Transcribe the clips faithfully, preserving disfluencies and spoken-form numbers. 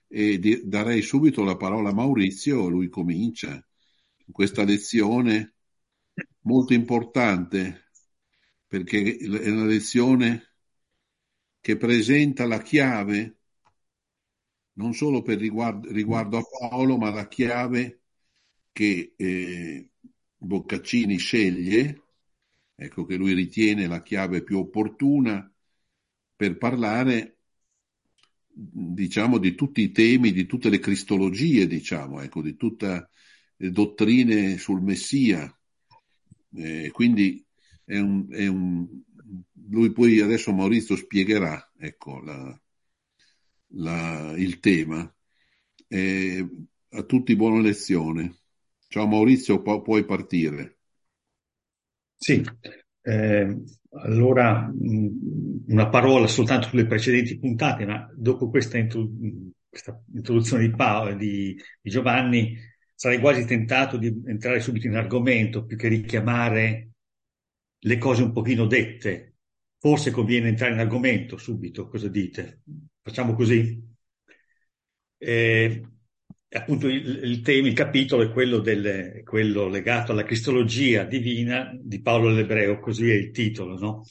e di- darei subito la parola a Maurizio, lui comincia questa lezione molto importante perché è una lezione che presenta la chiave non solo per riguardo, riguardo a Paolo, ma la chiave che eh, Boccaccini sceglie, ecco che lui ritiene la chiave più opportuna per parlare, diciamo, di tutti i temi, di tutte le cristologie, diciamo, ecco, di tutte le dottrine sul Messia. Eh, quindi è un, è un, lui poi adesso Maurizio spiegherà, ecco, la, la- il tema. Eh, a tutti buona lezione. Ciao Maurizio, pu- puoi partire. Sì, eh, allora mh, una parola soltanto sulle precedenti puntate, ma dopo questa, intro- mh, questa introduzione di, Paolo, di, di Giovanni sarei quasi tentato di entrare subito in argomento più che richiamare le cose un pochino dette. Forse conviene entrare in argomento subito, cosa dite? Facciamo così? Eh, appunto il, il tema, il capitolo è quello, del, quello legato alla cristologia divina di Paolo l'Ebreo, così è il titolo, no?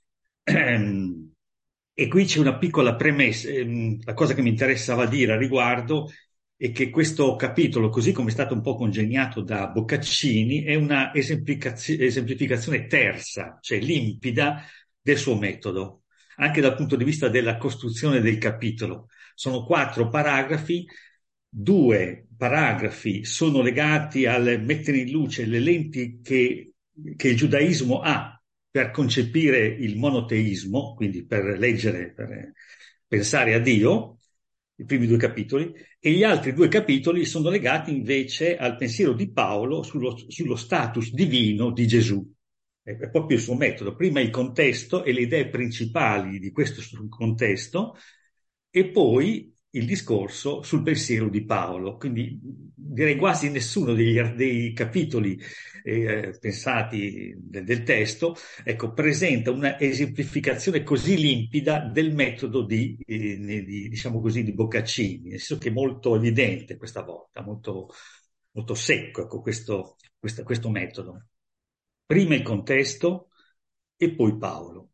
Ehm, E qui c'è una piccola premessa, ehm, la cosa che mi interessava dire a riguardo è che questo capitolo, così come è stato un po' congegnato da Boccaccini, è una esemplicazio- esemplificazione tersa, cioè limpida del suo metodo, anche dal punto di vista della costruzione del capitolo. Sono quattro paragrafi, due paragrafi sono legati al mettere in luce le lenti che, che il giudaismo ha per concepire il monoteismo, quindi per leggere, per pensare a Dio, i primi due capitoli, e gli altri due capitoli sono legati invece al pensiero di Paolo sullo, sullo status divino di Gesù. È proprio il suo metodo. Prima il contesto e le idee principali di questo contesto, e poi il discorso sul pensiero di Paolo. Quindi direi quasi nessuno degli, dei capitoli eh, pensati del, del testo, ecco, presenta una esemplificazione così limpida del metodo di, eh, di, diciamo così, di Boccaccini, nel senso che è molto evidente questa volta, molto, molto secco, ecco, questo, questo, questo metodo. Prima il contesto e poi Paolo.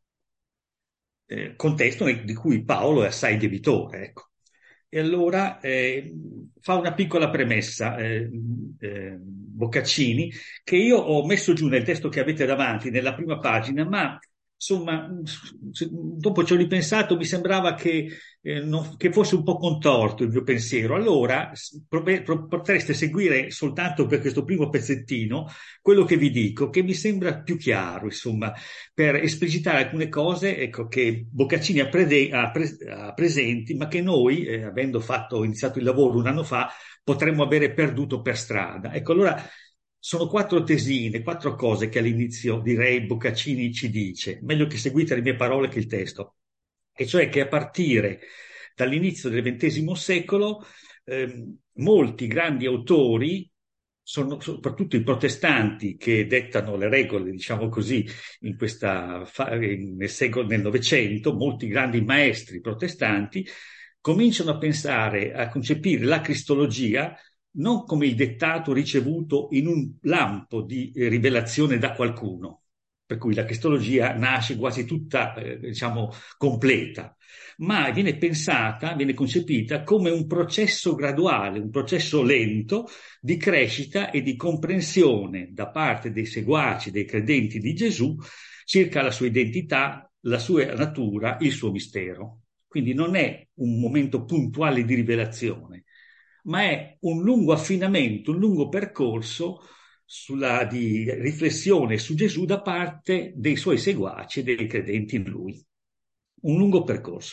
Eh, contesto di cui Paolo è assai debitore, ecco. E allora eh, fa una piccola premessa, eh, eh, Boccaccini, che io ho messo giù nel testo che avete davanti, nella prima pagina, ma insomma, se- dopo ci ho ripensato, mi sembrava che, eh, non- che fosse un po' contorto il mio pensiero. Allora s- prove- pro- potreste seguire soltanto per questo primo pezzettino quello che vi dico, che mi sembra più chiaro, insomma, per esplicitare alcune cose, ecco, che Boccaccini ha, prede- ha pre- ha presenti, ma che noi, eh, avendo fatto, iniziato il lavoro un anno fa, potremmo avere perduto per strada. Ecco, allora sono quattro tesine, quattro cose che all'inizio direi Boccaccini ci dice, meglio che seguite le mie parole che il testo, e cioè che a partire dall'inizio del ventesimo secolo ehm, molti grandi autori, sono, soprattutto i protestanti che dettano le regole, diciamo così, in questa, fa- nel secolo, nel Novecento, molti grandi maestri protestanti cominciano a pensare, a concepire la cristologia non come il dettato ricevuto in un lampo di eh, rivelazione da qualcuno, per cui la cristologia nasce quasi tutta, eh, diciamo, completa, ma viene pensata, viene concepita come un processo graduale, un processo lento di crescita e di comprensione da parte dei seguaci, dei credenti di Gesù, circa la sua identità, la sua natura, il suo mistero. Quindi non è un momento puntuale di rivelazione, ma è un lungo affinamento, un lungo percorso sulla, di riflessione su Gesù da parte dei suoi seguaci e dei credenti in lui. Un lungo percorso.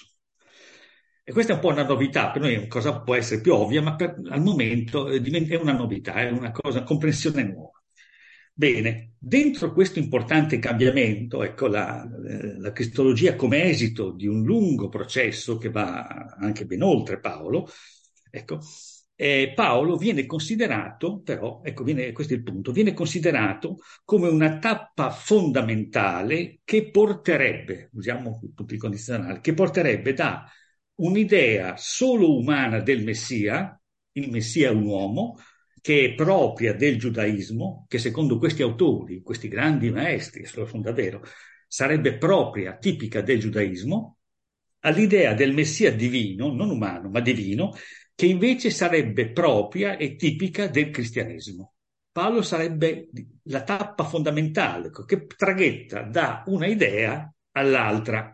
E questa è un po' una novità, per noi è una cosa può essere più ovvia, ma per, al momento eh, diventa- è una novità, è una cosa, una comprensione nuova. Bene, dentro questo importante cambiamento, ecco la, eh, la cristologia come esito di un lungo processo che va anche ben oltre Paolo, ecco, eh, Paolo viene considerato, però, ecco, viene, questo è il punto, viene considerato come una tappa fondamentale che porterebbe, usiamo tutti i condizionali, che porterebbe da un'idea solo umana del Messia, il Messia è un uomo, che è propria del giudaismo, che secondo questi autori, questi grandi maestri, se lo sono davvero, sarebbe propria, tipica del giudaismo, all'idea del Messia divino, non umano, ma divino, che invece sarebbe propria e tipica del cristianesimo. Paolo sarebbe la tappa fondamentale, che traghetta da una idea all'altra.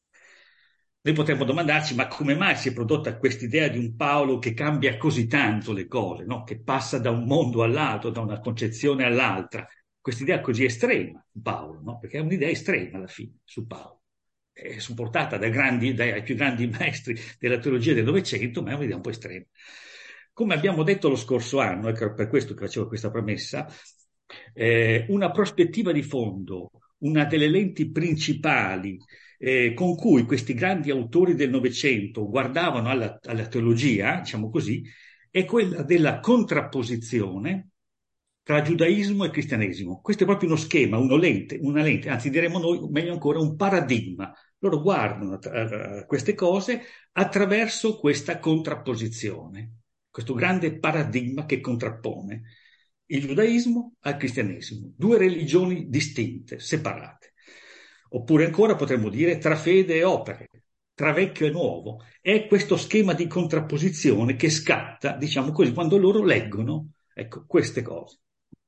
Noi potremmo domandarci, ma come mai si è prodotta questa idea di un Paolo che cambia così tanto le cose, no? Che passa da un mondo all'altro, da una concezione all'altra? Questa idea così estrema, Paolo, no? Perché è un'idea estrema alla fine su Paolo. È supportata dai, grandi, dai più grandi maestri della teologia del Novecento, ma è un'idea un po' estrema. Come abbiamo detto lo scorso anno, ecco per questo che facevo questa premessa, eh, una prospettiva di fondo, una delle lenti principali eh, con cui questi grandi autori del Novecento guardavano alla, alla teologia, diciamo così, è quella della contrapposizione tra giudaismo e cristianesimo. Questo è proprio uno schema, una lente, una lente, anzi diremmo noi, meglio ancora, un paradigma. Loro guardano uh, queste cose attraverso questa contrapposizione, questo grande paradigma che contrappone il giudaismo al cristianesimo, due religioni distinte, separate. Oppure ancora potremmo dire tra fede e opere, tra vecchio e nuovo. È questo schema di contrapposizione che scatta, diciamo così, quando loro leggono, ecco, queste cose.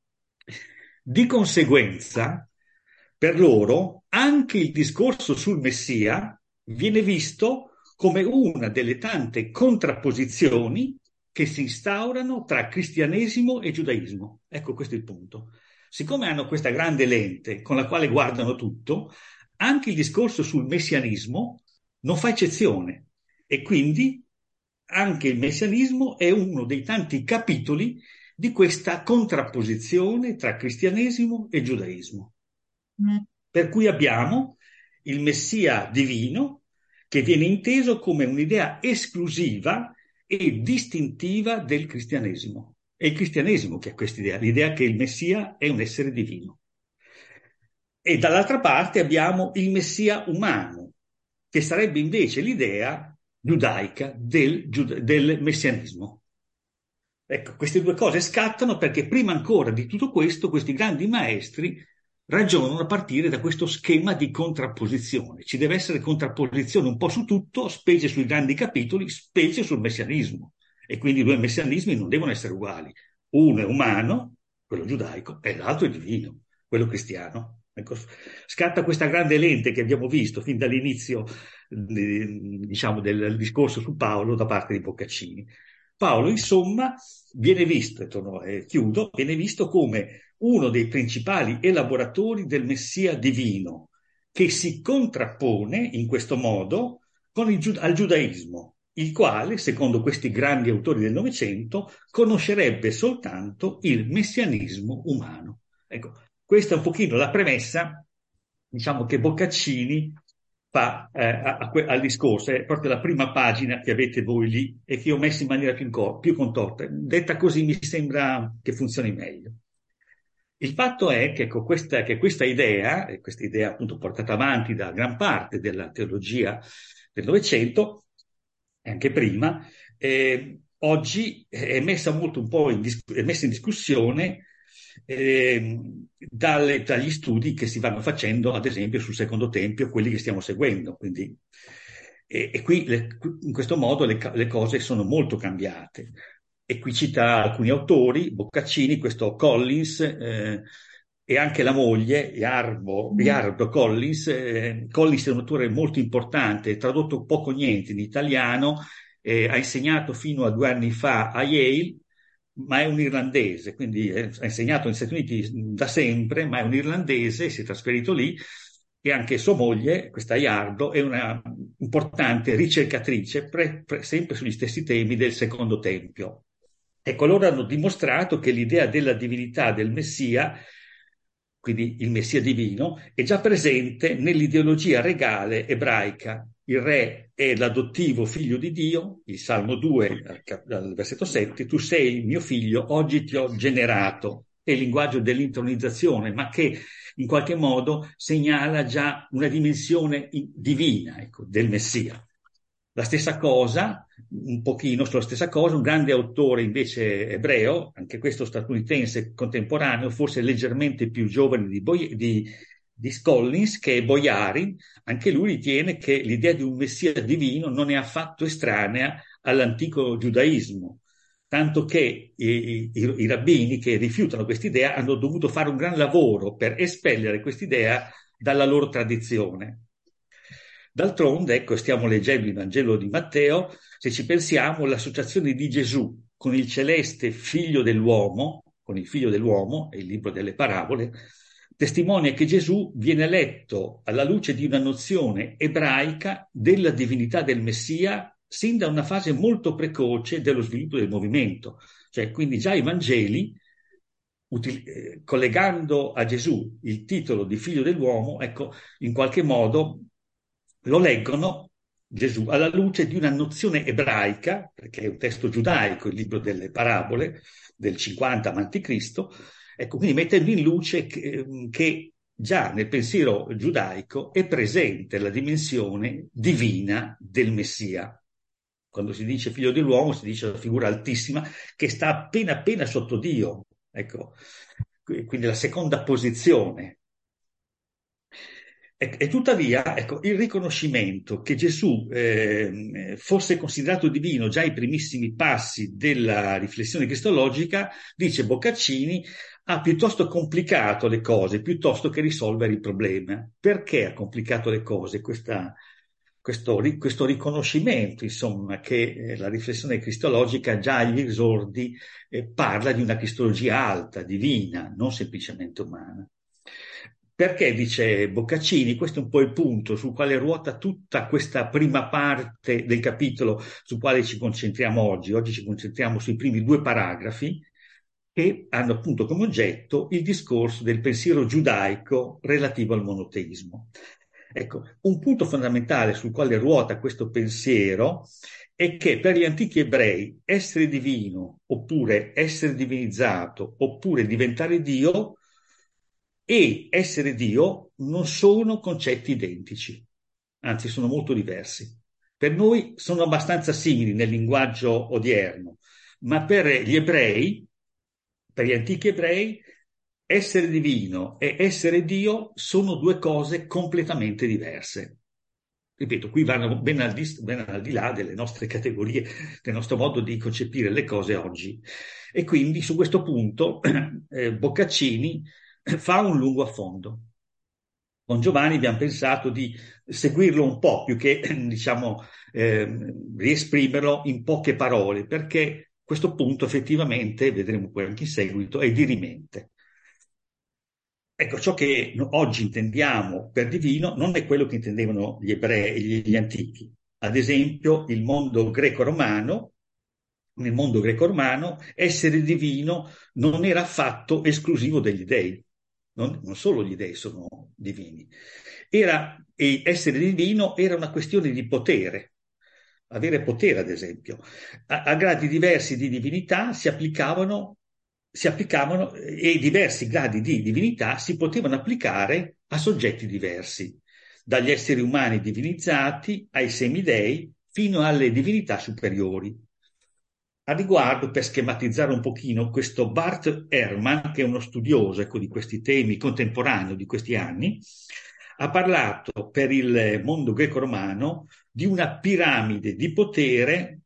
Di conseguenza, per loro, anche il discorso sul Messia viene visto come una delle tante contrapposizioni che si instaurano tra cristianesimo e giudaismo. Ecco, questo è il punto. Siccome hanno questa grande lente con la quale guardano tutto, anche il discorso sul messianismo non fa eccezione e quindi anche il messianismo è uno dei tanti capitoli di questa contrapposizione tra cristianesimo e giudaismo. Mm. Per cui abbiamo il Messia divino che viene inteso come un'idea esclusiva e distintiva del cristianesimo. È il cristianesimo che ha questa idea, l'idea che il Messia è un essere divino. E dall'altra parte abbiamo il Messia umano, che sarebbe invece l'idea giudaica del, del messianismo. Ecco, queste due cose scattano perché prima ancora di tutto questo, questi grandi maestri ragionano a partire da questo schema di contrapposizione. Ci deve essere contrapposizione un po' su tutto, specie sui grandi capitoli, specie sul messianismo. E quindi i due messianismi non devono essere uguali. Uno è umano, quello giudaico, e l'altro è divino, quello cristiano. Ecco, scatta questa grande lente che abbiamo visto fin dall'inizio diciamo, del discorso su Paolo da parte di Boccaccini. Paolo, insomma, viene visto, e torno, eh, chiudo, viene visto come uno dei principali elaboratori del Messia divino, che si contrappone in questo modo con il, al giudaismo, il quale, secondo questi grandi autori del Novecento, conoscerebbe soltanto il messianismo umano. Ecco, questa è un pochino la premessa, diciamo, che Boccaccini fa eh, a, a, al discorso, è proprio la prima pagina che avete voi lì e che ho messo in maniera più, più contorta. Detta così mi sembra che funzioni meglio. Il fatto è che, ecco, questa, che questa idea, e questa idea appunto portata avanti da gran parte della teologia del Novecento, e anche prima, eh, oggi è messa molto un po' in, dis- è messa in discussione eh, dalle, dagli studi che si vanno facendo, ad esempio, sul Secondo Tempio, quelli che stiamo seguendo. Quindi, e, e qui le, in questo modo le, le cose sono molto cambiate. E qui cita alcuni autori, Boccaccini, questo Collins, eh, e anche la moglie, Yarbo, Yarbo Collins. Eh, Collins è un autore molto importante, tradotto poco niente in italiano, eh, ha insegnato fino a due anni fa a Yale, ma è un irlandese, quindi eh, ha insegnato negli Stati Uniti da sempre, ma è un irlandese, si è trasferito lì, e anche sua moglie, questa Yarbo, è una importante ricercatrice, pre, pre, sempre sugli stessi temi del Secondo Tempio. Ecco, loro hanno dimostrato che l'idea della divinità del Messia, quindi il Messia divino, è già presente nell'ideologia regale ebraica. Il re è l'adottivo figlio di Dio, il Salmo due, al versetto sette, tu sei il mio figlio, oggi ti ho generato. È il linguaggio dell'intronizzazione, ma che in qualche modo segnala già una dimensione divina, ecco, del Messia. La stessa cosa, un pochino sulla stessa cosa, un grande autore invece ebreo, anche questo statunitense contemporaneo, forse leggermente più giovane di, Boy- di, di Scollins, che è Boyarin, anche lui ritiene che l'idea di un messia divino non è affatto estranea all'antico giudaismo, tanto che i, i, i rabbini che rifiutano quest'idea hanno dovuto fare un gran lavoro per espellere quest'idea dalla loro tradizione. D'altronde, ecco, stiamo leggendo il Vangelo di Matteo, se ci pensiamo, l'associazione di Gesù con il celeste figlio dell'uomo, con il figlio dell'uomo, è il libro delle parabole, testimonia che Gesù viene letto alla luce di una nozione ebraica della divinità del Messia sin da una fase molto precoce dello sviluppo del movimento. Cioè, quindi già i Vangeli, util- eh, collegando a Gesù il titolo di figlio dell'uomo, ecco, in qualche modo lo leggono Gesù alla luce di una nozione ebraica, perché è un testo giudaico, il libro delle parabole del cinquanta avanti Cristo, ecco, quindi mettendo in luce che, che già nel pensiero giudaico è presente la dimensione divina del Messia. Quando si dice figlio dell'uomo si dice la figura altissima che sta appena appena sotto Dio, ecco, quindi la seconda posizione. E, e tuttavia, ecco, il riconoscimento che Gesù eh, fosse considerato divino già ai primissimi passi della riflessione cristologica, dice Boccaccini, ha piuttosto complicato le cose, piuttosto che risolvere il problema. Perché ha complicato le cose? Questa, questo, questo riconoscimento, insomma, che eh, la riflessione cristologica già agli esordi eh, parla di una cristologia alta, divina, non semplicemente umana. Perché, dice Boccaccini, questo è un po' il punto sul quale ruota tutta questa prima parte del capitolo sul quale ci concentriamo oggi. Oggi ci concentriamo sui primi due paragrafi che hanno appunto come oggetto il discorso del pensiero giudaico relativo al monoteismo. Ecco, un punto fondamentale sul quale ruota questo pensiero è che per gli antichi ebrei essere divino, oppure essere divinizzato, oppure diventare Dio e essere Dio non sono concetti identici, anzi sono molto diversi. Per noi sono abbastanza simili nel linguaggio odierno, ma per gli ebrei, per gli antichi ebrei, essere divino e essere Dio sono due cose completamente diverse. Ripeto, qui vanno ben al, di, ben al di là delle nostre categorie, del nostro modo di concepire le cose oggi. E quindi su questo punto eh, Boccaccini fa un lungo affondo. Con Giovanni abbiamo pensato di seguirlo un po' più che, diciamo, eh, riesprimerlo in poche parole, perché questo punto effettivamente, vedremo poi anche in seguito, è dirimente. Ecco, ciò che oggi intendiamo per divino non è quello che intendevano gli ebrei, gli, gli antichi. Ad esempio, il mondo greco-romano, nel mondo greco-romano, essere divino non era affatto esclusivo degli dei. Non, non solo gli dei sono divini. Era, e essere divino era una questione di potere. Avere potere, ad esempio. A, a gradi diversi di divinità si applicavano si applicavano e diversi gradi di divinità si potevano applicare a soggetti diversi, dagli esseri umani divinizzati ai semidei fino alle divinità superiori. A riguardo, per schematizzare un pochino, questo Bart Ehrman, che è uno studioso ecco, di questi temi contemporaneo di questi anni, ha parlato per il mondo greco-romano di una piramide di potere,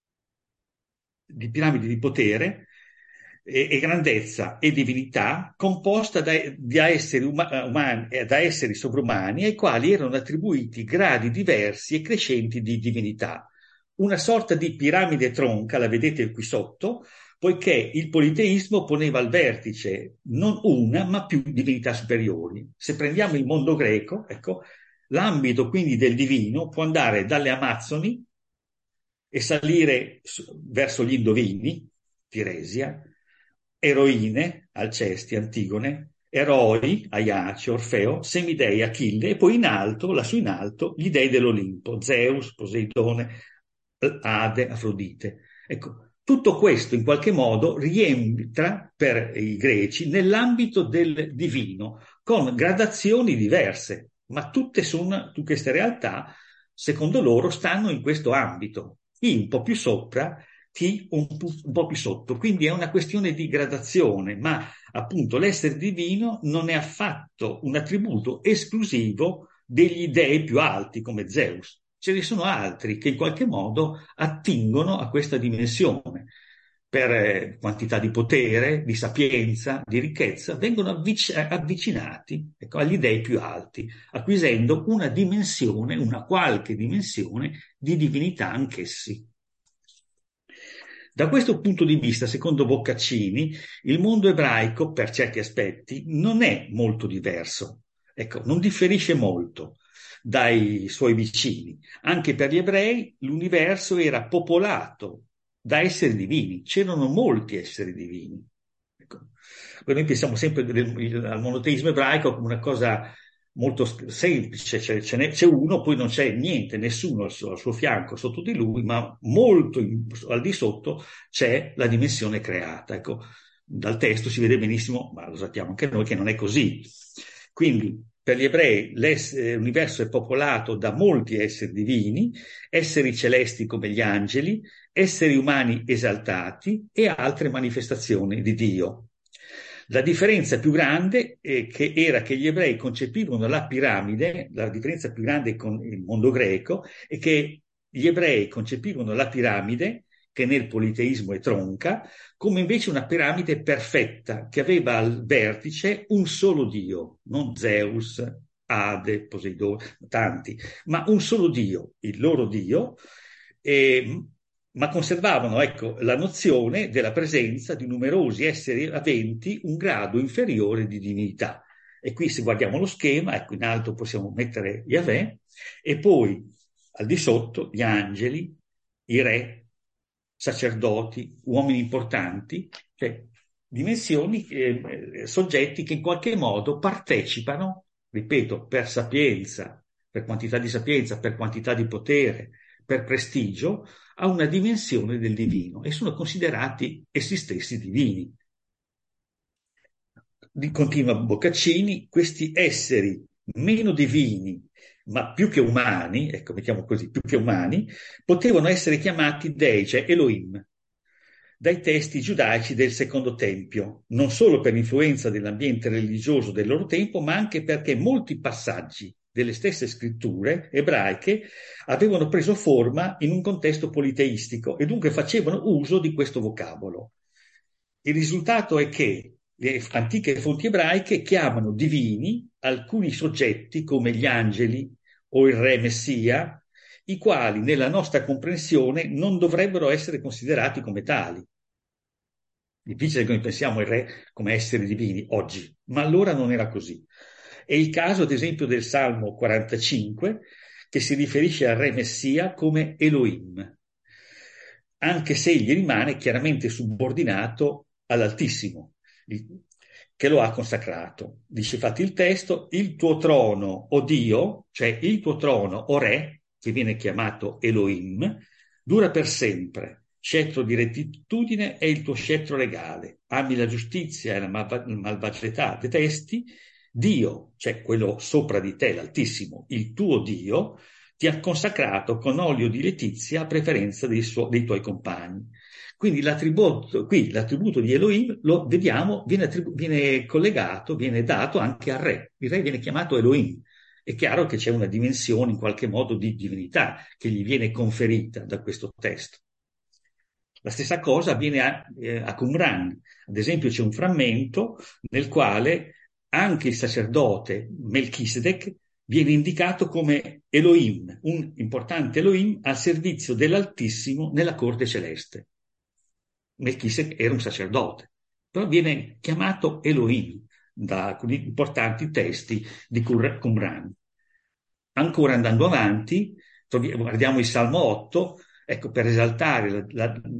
di piramide di potere e, e grandezza e divinità composta da, da, esseri uma, umani, da esseri sovrumani ai quali erano attribuiti gradi diversi e crescenti di divinità. Una sorta di piramide tronca, la vedete qui sotto, poiché il politeismo poneva al vertice non una, ma più divinità superiori. Se prendiamo il mondo greco, ecco, l'ambito quindi del divino può andare dalle Amazzoni e salire verso gli Indovini, Tiresia, eroine, Alcesti, Antigone, eroi, Aiace, Orfeo, semidei, Achille, e poi in alto, lassù in alto, gli dei dell'Olimpo, Zeus, Poseidone, Ade, Afrodite. Ecco, tutto questo in qualche modo rientra per i greci nell'ambito del divino, con gradazioni diverse, ma tutte, sono, tutte queste realtà secondo loro, stanno in questo ambito, chi un po' più sopra, chi un, un po' più sotto. Quindi è una questione di gradazione, ma appunto l'essere divino non è affatto un attributo esclusivo degli dei più alti come Zeus. Ce ne sono altri che in qualche modo attingono a questa dimensione per eh, quantità di potere, di sapienza, di ricchezza, vengono avvic- avvicinati, ecco, agli dei più alti, acquisendo una dimensione, una qualche dimensione di divinità anch'essi. Da questo punto di vista, secondo Boccaccini, il mondo ebraico, per certi aspetti, non è molto diverso, ecco, non differisce molto dai suoi vicini. Anche per gli ebrei l'universo era popolato da esseri divini, c'erano molti esseri divini. Ecco. Noi pensiamo sempre del, al monoteismo ebraico come una cosa molto semplice, cioè, ce n'è, c'è uno, poi non c'è niente, nessuno al suo, al suo fianco, sotto di lui, ma molto in, al di sotto c'è la dimensione creata. Ecco, dal testo si vede benissimo, ma lo sappiamo anche noi, che non è così. Quindi, per gli ebrei l'universo è popolato da molti esseri divini, esseri celesti come gli angeli, esseri umani esaltati e altre manifestazioni di Dio. La differenza più grande è che era che gli ebrei concepivano la piramide, la differenza più grande con il mondo greco è che gli ebrei concepivano la piramide, che nel politeismo è tronca, come invece una piramide perfetta, che aveva al vertice un solo Dio, non Zeus, Ade, Poseidone, tanti, ma un solo Dio, il loro Dio, e, ma conservavano, ecco, la nozione della presenza di numerosi esseri aventi un grado inferiore di divinità. E qui se guardiamo lo schema, ecco, in alto possiamo mettere Yahweh, e poi al di sotto gli angeli, i re, sacerdoti, uomini importanti, cioè dimensioni, eh, soggetti che in qualche modo partecipano, ripeto, per sapienza, per quantità di sapienza, per quantità di potere, per prestigio, a una dimensione del divino e sono considerati essi stessi divini. Continua Boccaccini, questi esseri meno divini, ma più che umani, ecco, mettiamo così, più che umani, potevano essere chiamati dei, cioè Elohim, dai testi giudaici del Secondo Tempio, non solo per l'influenza dell'ambiente religioso del loro tempo, ma anche perché molti passaggi delle stesse scritture ebraiche avevano preso forma in un contesto politeistico e dunque facevano uso di questo vocabolo. Il risultato è che le antiche fonti ebraiche chiamano divini alcuni soggetti come gli angeli o il re Messia, i quali nella nostra comprensione non dovrebbero essere considerati come tali. Difficile che noi pensiamo ai re come esseri divini oggi, ma allora non era così. È il caso, ad esempio, del Salmo quarantacinque, che si riferisce al re Messia come Elohim, anche se egli rimane chiaramente subordinato all'Altissimo, che lo ha consacrato. Dice infatti il testo, il tuo trono, o Dio, cioè il tuo trono, o re, che viene chiamato Elohim, dura per sempre. Scettro di rettitudine è il tuo scettro legale. Ami la giustizia e la malva- malvagità, detesti. Dio, cioè quello sopra di te, l'Altissimo, il tuo Dio, ti ha consacrato con olio di letizia a preferenza dei, suo- dei tuoi compagni. Quindi l'attributo, qui l'attributo di Elohim lo vediamo, viene, attribu- viene collegato, viene dato anche al re. Il re viene chiamato Elohim. È chiaro che c'è una dimensione in qualche modo di divinità che gli viene conferita da questo testo. La stessa cosa avviene a, eh, a Qumran. Ad esempio c'è un frammento nel quale anche il sacerdote Melchisedec viene indicato come Elohim, un importante Elohim al servizio dell'Altissimo nella corte celeste. Melchisedec era un sacerdote, però viene chiamato Elohim da alcuni importanti testi di Qumran. Ancora andando avanti, guardiamo il Salmo otto, ecco, per esaltare la, la,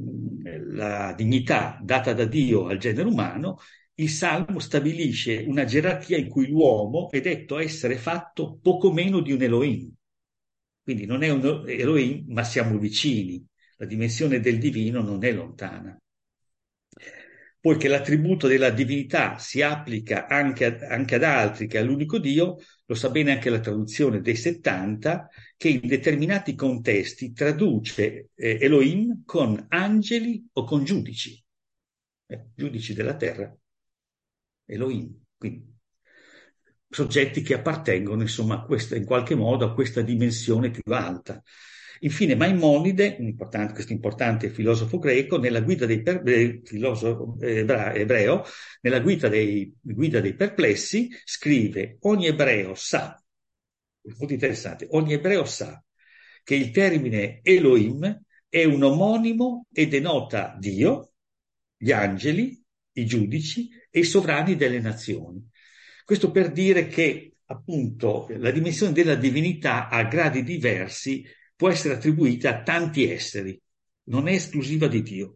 la dignità data da Dio al genere umano, il Salmo stabilisce una gerarchia in cui l'uomo è detto essere fatto poco meno di un Elohim. Quindi non è un Elohim, ma siamo vicini. La dimensione del divino non è lontana. poiché l'attributo della divinità si applica anche, a, anche ad altri che all'unico Dio, lo sa bene anche la traduzione dei settanta, che in determinati contesti traduce eh, Elohim con angeli o con giudici, eh, giudici della terra, Elohim, quindi soggetti che appartengono insomma a questa, in qualche modo a questa dimensione più alta. Infine Maimonide, un importante, questo importante filosofo greco, nella guida dei per, eh, filosofo ebra, ebreo, nella guida dei, guida dei perplessi, scrive: ogni ebreo sa, molto interessante, ogni ebreo sa che il termine Elohim è un omonimo e denota Dio, gli angeli, i giudici e i sovrani delle nazioni. Questo per dire che appunto la dimensione della divinità a gradi diversi può essere attribuita a tanti esseri, non è esclusiva di Dio.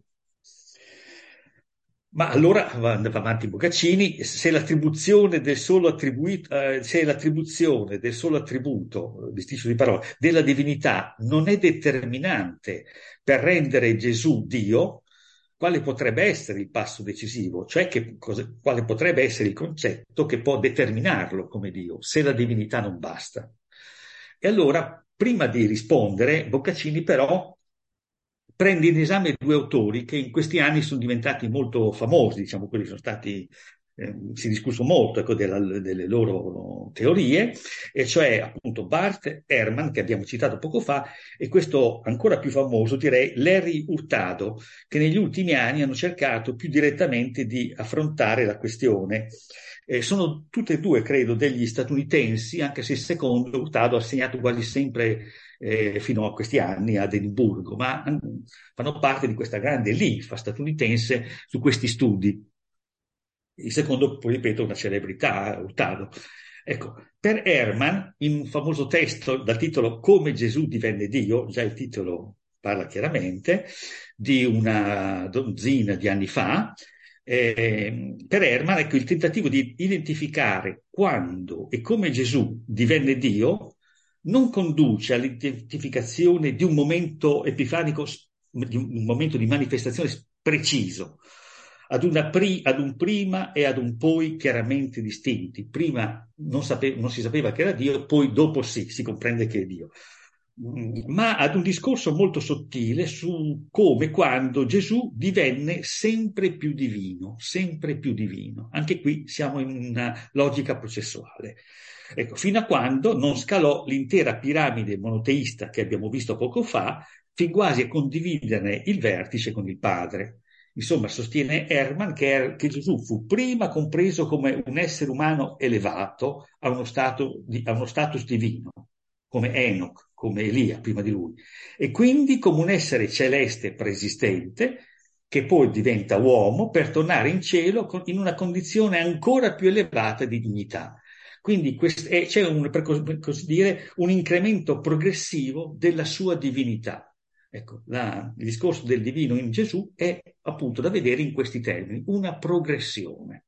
Ma allora va avanti Boccaccini, se l'attribuzione del solo attribuito, eh, se l'attribuzione del solo attributo, bisticcio di parole, della divinità non è determinante per rendere Gesù Dio, quale potrebbe essere il passo decisivo? Cioè che, cosa, quale potrebbe essere il concetto che può determinarlo come Dio, se la divinità non basta? E allora, prima di rispondere, Boccaccini però prende in esame due autori che in questi anni sono diventati molto famosi, diciamo, quelli sono stati, eh, si è discusso molto ecco, della, delle loro teorie, e cioè appunto Bart Ehrman, che abbiamo citato poco fa, e questo ancora più famoso, direi, Larry Hurtado, che negli ultimi anni hanno cercato più direttamente di affrontare la questione. Eh, sono tutte e due, credo, degli statunitensi, anche se il secondo, Hurtado, ha segnato quasi sempre eh, fino a questi anni ad Edimburgo, ma fanno parte di questa grande linfa statunitense su questi studi. Il secondo, poi ripeto, una celebrità, Hurtado. Ecco, per Ehrman, in un famoso testo dal titolo Come Gesù divenne Dio, già il titolo parla chiaramente, di una dozzina di anni fa, eh, per Ehrman, ecco, il tentativo di identificare quando e come Gesù divenne Dio non conduce all'identificazione di un momento epifanico, di un momento di manifestazione preciso, ad, una pri, ad un prima e ad un poi chiaramente distinti. Prima non, sape, non si sapeva che era Dio, poi dopo sì, si comprende che è Dio. Ma ad un discorso molto sottile su come quando Gesù divenne sempre più divino, sempre più divino. Anche qui siamo in una logica processuale. Ecco, fino a quando non scalò l'intera piramide monoteista che abbiamo visto poco fa, fin quasi a condividerne il vertice con il Padre. Insomma, sostiene Ehrman che, che Gesù fu prima compreso come un essere umano elevato a uno, stato di, a uno status divino, come Enoch, come Elia prima di lui, e quindi come un essere celeste preesistente che poi diventa uomo per tornare in cielo in una condizione ancora più elevata di dignità. Quindi è, c'è un, per così dire, un incremento progressivo della sua divinità. Ecco, la, il discorso del divino in Gesù è appunto da vedere in questi termini, una progressione.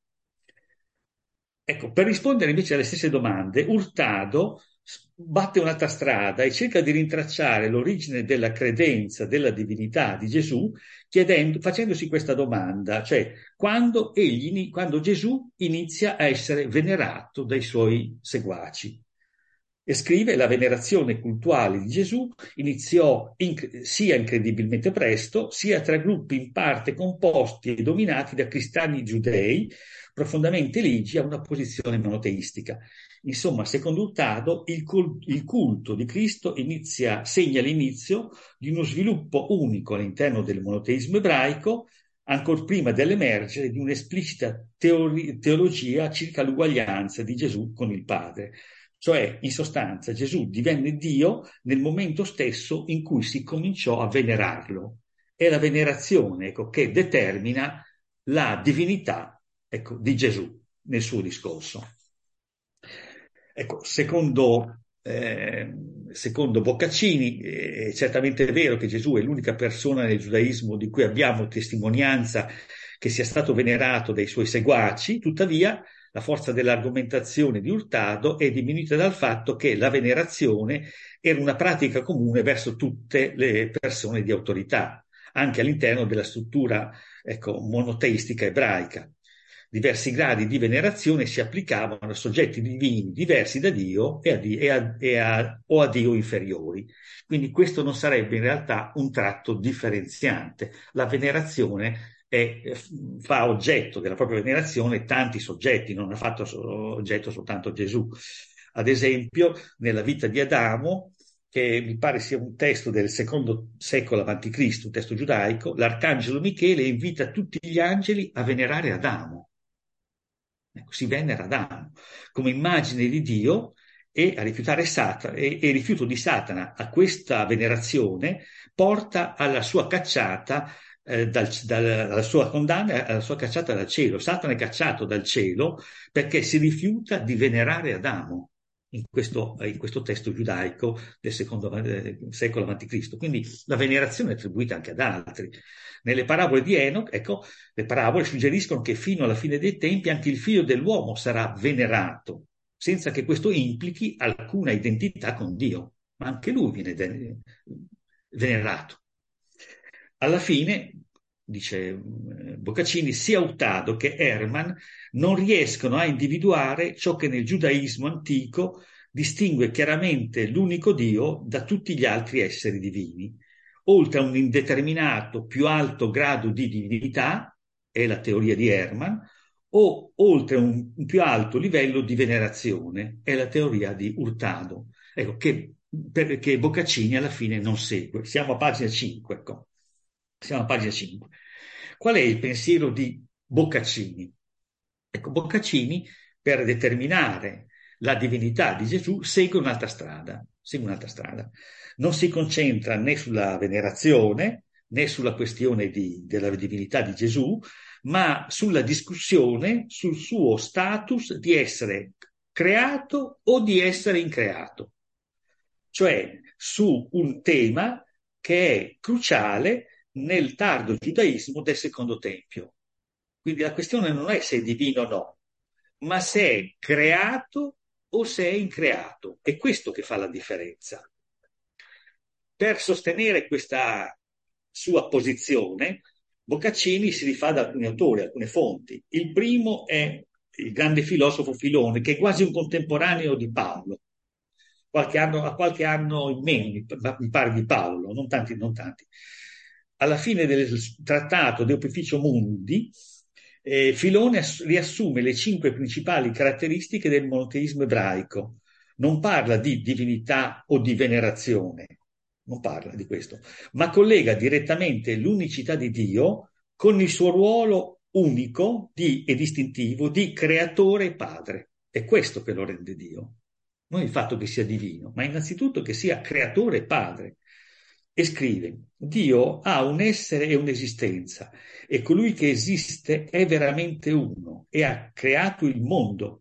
Ecco, per rispondere invece alle stesse domande, Hurtado batte un'altra strada e cerca di rintracciare l'origine della credenza della divinità di Gesù, chiedendo, facendosi questa domanda, cioè quando, egli, quando Gesù inizia a essere venerato dai suoi seguaci. E scrive: la venerazione cultuale di Gesù iniziò in, sia incredibilmente presto, sia tra gruppi in parte composti e dominati da cristiani giudei profondamente ligi a una posizione monoteistica. Insomma, secondo Hurtado, il, cult- il culto di Cristo inizia, segna l'inizio di uno sviluppo unico all'interno del monoteismo ebraico, ancor prima dell'emergere di un'esplicita teori- teologia circa l'uguaglianza di Gesù con il Padre. Cioè, in sostanza, Gesù divenne Dio nel momento stesso in cui si cominciò a venerarlo. È la venerazione, ecco, che determina la divinità, ecco, di Gesù nel suo discorso. Ecco, secondo, eh, secondo Boccaccini, è certamente vero che Gesù è l'unica persona nel giudaismo di cui abbiamo testimonianza che sia stato venerato dai suoi seguaci, tuttavia la forza dell'argomentazione di Hurtado è diminuita dal fatto che la venerazione era una pratica comune verso tutte le persone di autorità, anche all'interno della struttura, ecco, monoteistica ebraica. Diversi gradi di venerazione si applicavano a soggetti divini diversi da Dio e a, e a, e a, o a Dio inferiori. Quindi questo non sarebbe in realtà un tratto differenziante. La venerazione è, fa oggetto della propria venerazione tanti soggetti, non ha fatto oggetto soltanto Gesù. Ad esempio, nella vita di Adamo, che mi pare sia un testo del secondo secolo avanti Cristo, un testo giudaico, l'arcangelo Michele invita tutti gli angeli a venerare Adamo. Ecco, si venera Adamo come immagine di Dio e a rifiutare Satana, e, e il rifiuto di Satana a questa venerazione porta alla sua cacciata, eh, dal, dal, alla sua condanna, alla sua cacciata dal cielo. Satana è cacciato dal cielo perché si rifiuta di venerare Adamo. In questo, in questo testo giudaico del secondo eh, secolo avanti Cristo. Quindi la venerazione è attribuita anche ad altri. Nelle parabole di Enoch, ecco, le parabole suggeriscono che fino alla fine dei tempi anche il figlio dell'uomo sarà venerato, senza che questo implichi alcuna identità con Dio, ma anche lui viene de- venerato. Alla fine, dice Boccaccini, sia Hurtado che Hermann non riescono a individuare ciò che nel giudaismo antico distingue chiaramente l'unico Dio da tutti gli altri esseri divini. Oltre a un indeterminato più alto grado di divinità, è la teoria di Hermann, o oltre a un, un più alto livello di venerazione, è la teoria di Hurtado, ecco, che, perché Boccaccini alla fine non segue. Siamo a pagina cinque, ecco. Siamo a pagina cinque. Qual è il pensiero di Boccaccini? Ecco, Boccaccini, per determinare la divinità di Gesù, segue un'altra strada, segue un'altra strada. Non si concentra né sulla venerazione, né sulla questione di, della divinità di Gesù, ma sulla discussione sul suo status di essere creato o di essere increato. Cioè su un tema che è cruciale nel tardo giudaismo del secondo tempio. Quindi la questione non è se è divino o no, ma se è creato o se è increato. È questo che fa la differenza. Per sostenere questa sua posizione, Boccaccini si rifà ad alcuni autori, alcune fonti. Il primo è il grande filosofo Filone, che è quasi un contemporaneo di Paolo. Qualche anno, a qualche anno in meno, mi pare di Paolo, non tanti, non tanti. Alla fine del trattato De Opificio Mundi, eh, Filone riassume le cinque principali caratteristiche del monoteismo ebraico. Non parla di divinità o di venerazione, non parla di questo, ma collega direttamente l'unicità di Dio con il suo ruolo unico di, e distintivo di creatore e padre. È questo che lo rende Dio. Non il fatto che sia divino, ma innanzitutto che sia creatore e padre. E scrive: Dio ha un essere e un'esistenza, e colui che esiste è veramente uno e ha creato il mondo.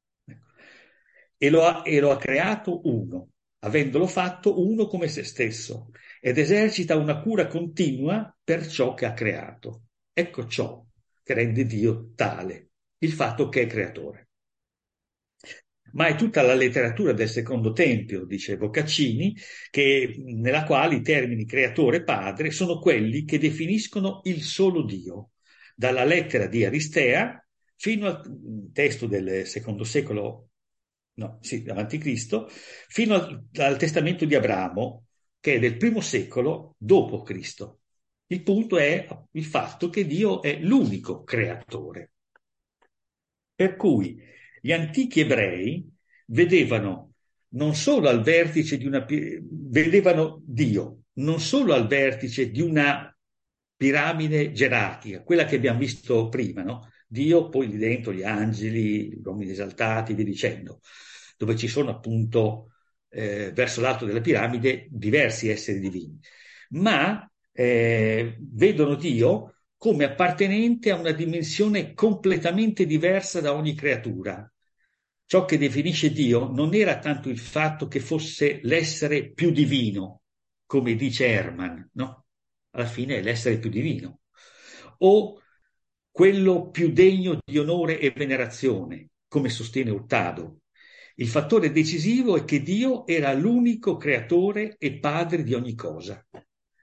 E lo ha, e lo ha creato uno, avendolo fatto uno come se stesso, ed esercita una cura continua per ciò che ha creato. Ecco ciò che rende Dio tale, il fatto che è creatore. Ma è tutta la letteratura del secondo tempio, dice Boccaccini, che, nella quale i termini creatore e padre sono quelli che definiscono il solo Dio, dalla lettera di Aristea fino al testo del secondo secolo, no, sì, avanti Cristo, fino al, al testamento di Abramo, che è del primo secolo dopo Cristo. Il punto è il fatto che Dio è l'unico creatore. Per cui gli antichi ebrei vedevano non solo al vertice di una vedevano Dio non solo al vertice di una piramide gerarchica, quella che abbiamo visto prima, no? Dio, poi lì dentro gli angeli, gli uomini esaltati, via dicendo, dove ci sono appunto eh, verso l'alto della piramide diversi esseri divini, ma eh, vedono Dio come appartenente a una dimensione completamente diversa da ogni creatura. Ciò che definisce Dio non era tanto il fatto che fosse l'essere più divino, come dice Hermann, no? Alla fine è l'essere più divino, o quello più degno di onore e venerazione, come sostiene Hurtado. Il fattore decisivo è che Dio era l'unico creatore e padre di ogni cosa.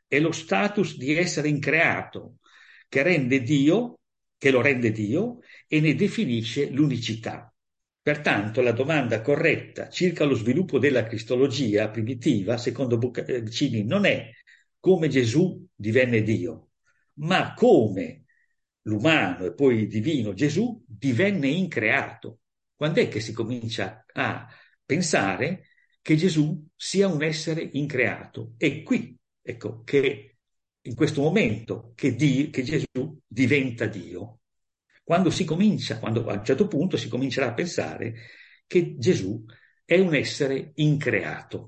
è lo status di essere increato, che rende Dio, che lo rende Dio e ne definisce l'unicità. Pertanto la domanda corretta circa lo sviluppo della cristologia primitiva, secondo Boccacini, non è come Gesù divenne Dio, ma come l'umano e poi il divino Gesù divenne increato. Quando è che si comincia a pensare che Gesù sia un essere increato? È qui, ecco, che in questo momento che, Dio, che Gesù diventa Dio. Quando si comincia, quando a un certo punto si comincerà a pensare che Gesù è un essere increato.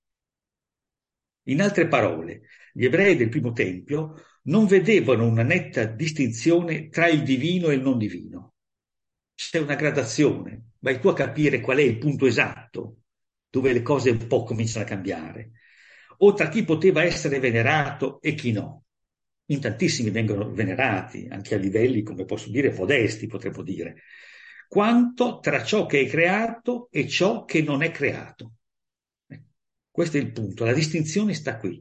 In altre parole, gli ebrei del primo tempio non vedevano una netta distinzione tra il divino e il non divino. C'è una gradazione, vai tu a capire qual è il punto esatto dove le cose un po' cominciano a cambiare, o tra chi poteva essere venerato e chi no. In tantissimi vengono venerati, anche a livelli, come posso dire, modesti, potremmo dire, quanto tra ciò che è creato e ciò che non è creato. Questo è il punto, la distinzione sta qui.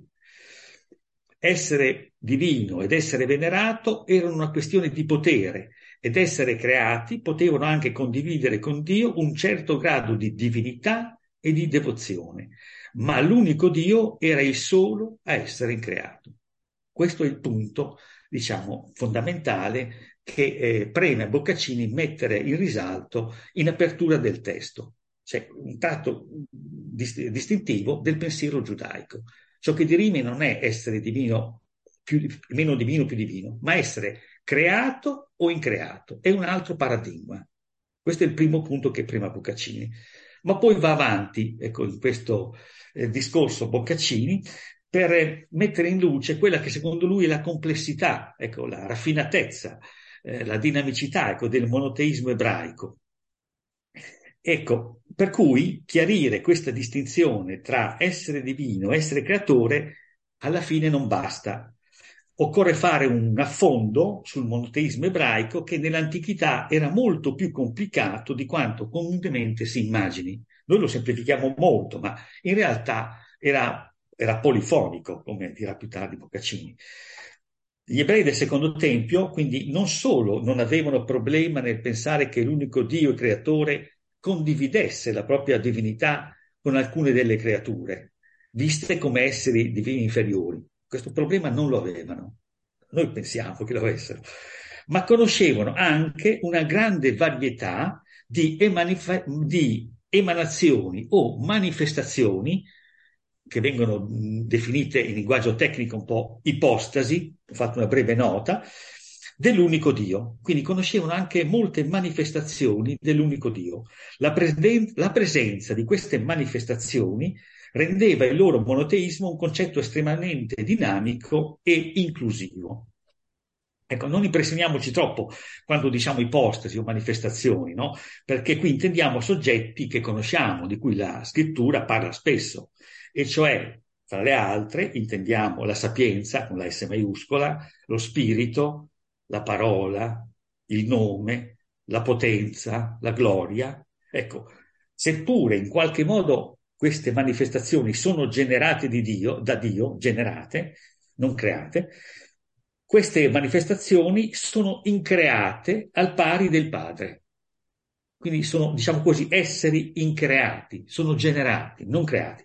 Essere divino ed essere venerato erano una questione di potere, ed essere creati potevano anche condividere con Dio un certo grado di divinità e di devozione, ma l'unico Dio era il solo a essere increato. Questo è il punto, diciamo, fondamentale che eh, preme a Boccaccini mettere in risalto in apertura del testo. C'è un tratto dist- distintivo del pensiero giudaico. Ciò che dirime non è essere divino, più, meno divino, più divino, ma essere creato o increato. È un altro paradigma. Questo è il primo punto che prema Boccaccini. Ma poi va avanti, ecco, in questo eh, discorso Boccaccini, per mettere in luce quella che secondo lui è la complessità, ecco, la raffinatezza, eh, la dinamicità, ecco, del monoteismo ebraico. Ecco, per cui chiarire questa distinzione tra essere divino e essere creatore alla fine non basta. Occorre fare un affondo sul monoteismo ebraico che nell'antichità era molto più complicato di quanto comunemente si immagini. Noi lo semplifichiamo molto, ma in realtà era, era polifonico, come dirà più tardi Boccaccini. Gli ebrei del secondo tempio, quindi, non solo non avevano problema nel pensare che l'unico Dio e creatore condividesse la propria divinità con alcune delle creature, viste come esseri divini inferiori. Questo problema non lo avevano. Noi pensiamo che lo avessero. Ma conoscevano anche una grande varietà di, emanif- di emanazioni o manifestazioni che vengono mh, definite in linguaggio tecnico un po' ipostasi, ho fatto una breve nota, dell'unico Dio. Quindi conoscevano anche molte manifestazioni dell'unico Dio. La, presen- la presenza di queste manifestazioni rendeva il loro monoteismo un concetto estremamente dinamico e inclusivo. Ecco, non impressioniamoci troppo quando diciamo ipostasi o manifestazioni, no? Perché qui intendiamo soggetti che conosciamo, di cui la scrittura parla spesso, e cioè, tra le altre, intendiamo la sapienza, con la S maiuscola, lo spirito, la parola, il nome, la potenza, la gloria. Ecco, seppure in qualche modo queste manifestazioni sono generate di Dio, da Dio, generate, non create, queste manifestazioni sono increate al pari del Padre. Quindi sono, diciamo così, esseri increati, sono generati, non creati,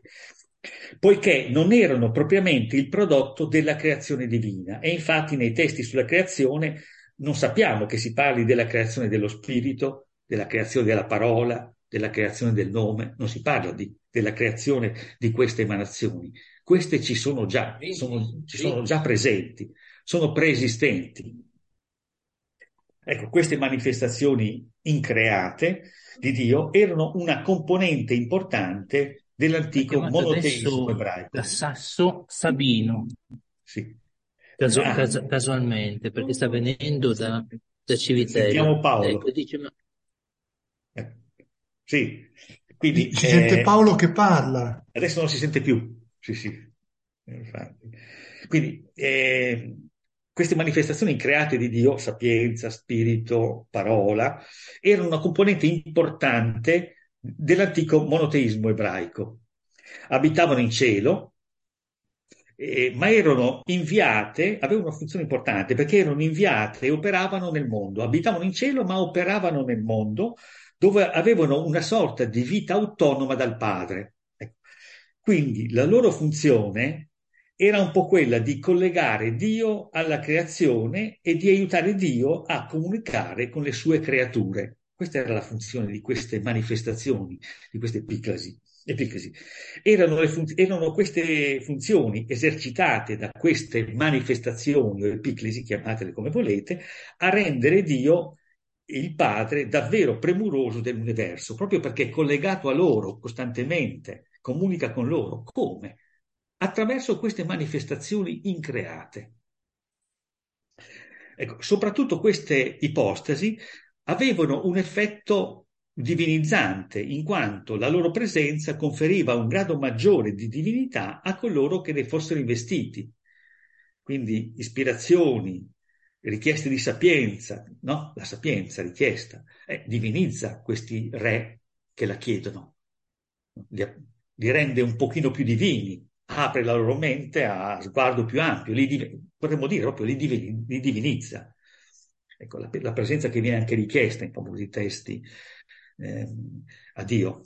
poiché non erano propriamente il prodotto della creazione divina. E infatti nei testi sulla creazione non sappiamo che si parli della creazione dello spirito, della creazione della parola, della creazione del nome, non si parla di, della creazione di queste emanazioni. Queste ci sono già, sono, ci sono già presenti, sono preesistenti. Ecco, queste manifestazioni increate di Dio erano una componente importante L'ha dell'antico chiamato monoteismo adesso da ebraico. Sasso Sabino, Sì. caso- Ah, cas- casualmente, perché sta venendo da, da Civitella. sentiamo Ecco, Paolo. dice, ma Eh, Sì, Si quindi si sente eh, Paolo che parla. adesso non si sente più. Sì, sì. Infatti. Quindi eh, queste manifestazioni create di Dio, sapienza, spirito, parola, erano una componente importante dell'antico monoteismo ebraico. Abitavano in cielo eh, ma erano inviate, avevano una funzione importante perché erano inviate e operavano nel mondo, abitavano in cielo ma operavano nel mondo dove avevano una sorta di vita autonoma dal padre. Ecco. Quindi la loro funzione era un po' quella di collegare Dio alla creazione e di aiutare Dio a comunicare con le sue creature. Questa era la funzione di queste manifestazioni, di queste epiclesi. epiclesi. Erano, le fun- erano queste funzioni esercitate da queste manifestazioni o epiclesi, chiamatele come volete, a rendere Dio il Padre davvero premuroso dell'universo, proprio perché è collegato a loro costantemente, comunica con loro. Come? Attraverso queste manifestazioni increate. Ecco, soprattutto queste ipostasi avevano un effetto divinizzante, in quanto la loro presenza conferiva un grado maggiore di divinità a coloro che ne fossero investiti. Quindi ispirazioni, richieste di sapienza, no? La sapienza richiesta, eh, divinizza questi re che la chiedono, li, li rende un pochino più divini, apre la loro mente a sguardo più ampio, li, potremmo dire proprio li, divini, li divinizza. Ecco, la, la presenza che viene anche richiesta in famosi testi eh, a Dio.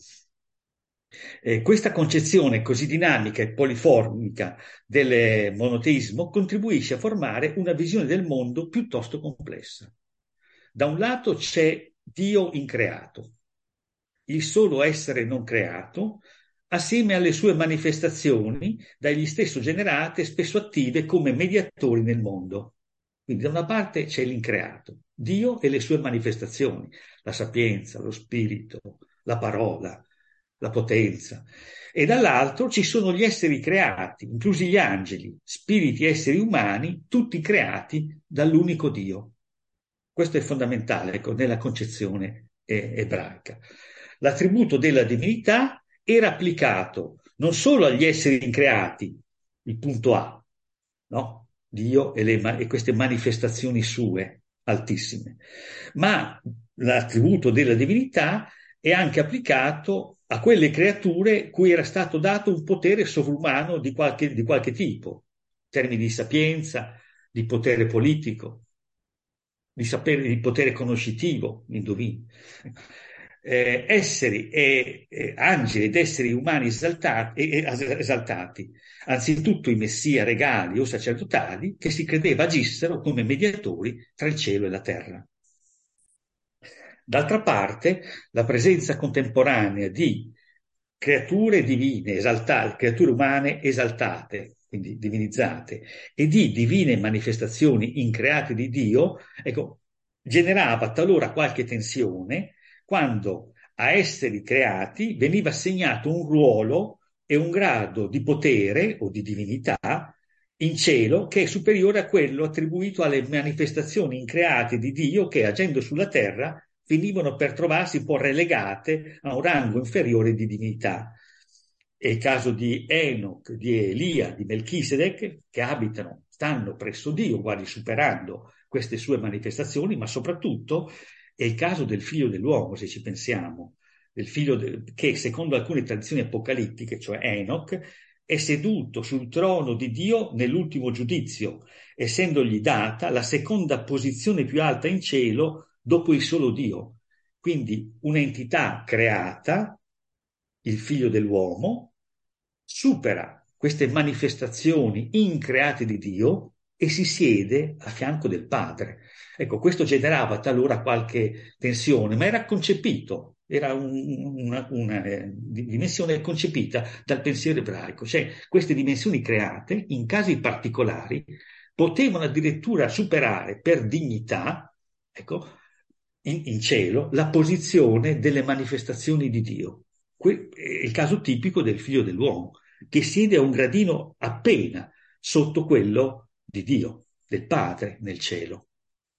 Eh, questa concezione così dinamica e poliformica del monoteismo contribuisce a formare una visione del mondo piuttosto complessa. Da un lato c'è Dio increato, il solo essere non creato, assieme alle sue manifestazioni dagli stesso generate, spesso attive come mediatori nel mondo. Quindi da una parte c'è l'increato, Dio e le sue manifestazioni, la sapienza, lo spirito, la parola, la potenza. E dall'altro ci sono gli esseri creati, inclusi gli angeli, spiriti e esseri umani, tutti creati dall'unico Dio. Questo è fondamentale, ecco, nella concezione eh, ebraica. L'attributo della divinità era applicato non solo agli esseri increati, il punto A, no? Dio e, le, e queste manifestazioni sue altissime, ma l'attributo della divinità è anche applicato a quelle creature cui era stato dato un potere sovrumano di qualche, di qualche tipo, in termini di sapienza, di potere politico, di sapere, di potere conoscitivo, indovini. Eh, esseri e eh, angeli ed esseri umani esaltati, eh, esaltati, anzitutto i messia regali o sacerdotali, che si credeva agissero come mediatori tra il cielo e la terra. D'altra parte, la presenza contemporanea di creature divine esaltate, creature umane esaltate, quindi divinizzate, e di divine manifestazioni increate di Dio, ecco, generava talora qualche tensione quando a esseri creati veniva assegnato un ruolo e un grado di potere o di divinità in cielo che è superiore a quello attribuito alle manifestazioni increate di Dio che, agendo sulla terra, finivano per trovarsi un po' relegate a un rango inferiore di divinità. È il caso di Enoch, di Elia, di Melchisedec, che abitano, stanno presso Dio, quasi superando queste sue manifestazioni, ma soprattutto è il caso del figlio dell'uomo, se ci pensiamo, del figlio de- che secondo alcune tradizioni apocalittiche, cioè Enoch, è seduto sul trono di Dio nell'ultimo giudizio, essendogli data la seconda posizione più alta in cielo dopo il solo Dio. Quindi un'entità creata, il figlio dell'uomo, supera queste manifestazioni increate di Dio e si siede a fianco del Padre. Ecco, questo generava talora qualche tensione, ma era concepito, era un, una, una eh, dimensione concepita dal pensiero ebraico. Cioè, queste dimensioni create, in casi particolari, potevano addirittura superare per dignità, ecco, in, in cielo, la posizione delle manifestazioni di Dio. Que- è il caso tipico del figlio dell'uomo, che siede a un gradino appena sotto quello di Dio, del Padre nel cielo.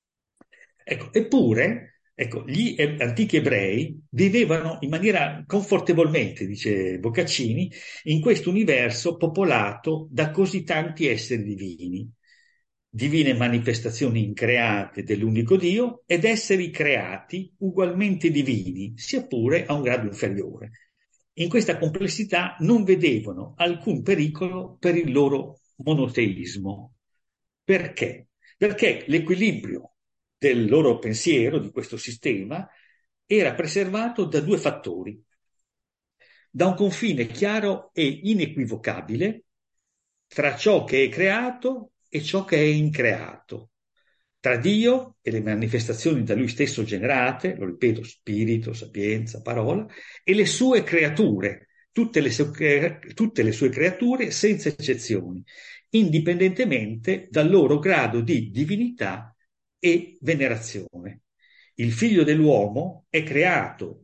Ecco, eppure, ecco, gli e- antichi ebrei vivevano in maniera confortevolmente, dice Boccaccini, in questo universo popolato da così tanti esseri divini, divine manifestazioni increate dell'unico Dio ed esseri creati ugualmente divini, sia pure a un grado inferiore. In questa complessità non vedevano alcun pericolo per il loro monoteismo. Perché? Perché l'equilibrio del loro pensiero, di questo sistema, era preservato da due fattori: da un confine chiaro e inequivocabile tra ciò che è creato e ciò che è increato, tra Dio e le manifestazioni da Lui stesso generate, lo ripeto, spirito, sapienza, parola, e le sue creature, tutte le sue, tutte le sue creature senza eccezioni, indipendentemente dal loro grado di divinità e venerazione. Il figlio dell'uomo è creato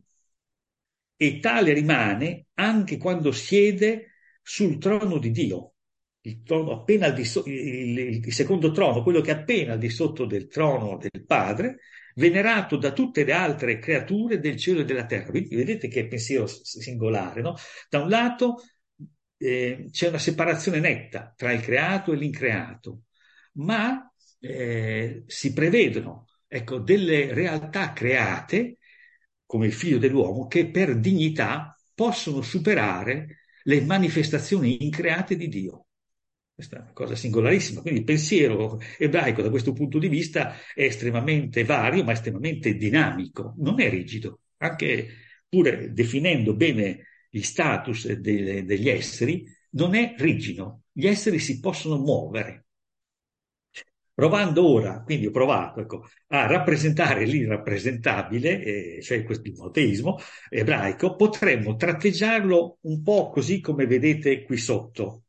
e tale rimane anche quando siede sul trono di Dio. Il, trono appena al di so- il, il secondo trono, quello che è appena al di sotto del trono del Padre, venerato da tutte le altre creature del cielo e della terra. Quindi vedete che pensiero singolare, no? Da un lato eh, c'è una separazione netta tra il creato e l'increato, ma eh, si prevedono, ecco, delle realtà create come il figlio dell'uomo che per dignità possono superare le manifestazioni increate di Dio. Questa è una cosa singolarissima, quindi il pensiero ebraico da questo punto di vista è estremamente vario, ma estremamente dinamico, non è rigido, anche pure definendo bene gli status de- degli esseri, non è rigido, gli esseri si possono muovere. Provando ora, quindi ho provato ecco, a rappresentare l'irrappresentabile, eh, cioè questo il monoteismo ebraico, potremmo tratteggiarlo un po' così come vedete qui sotto.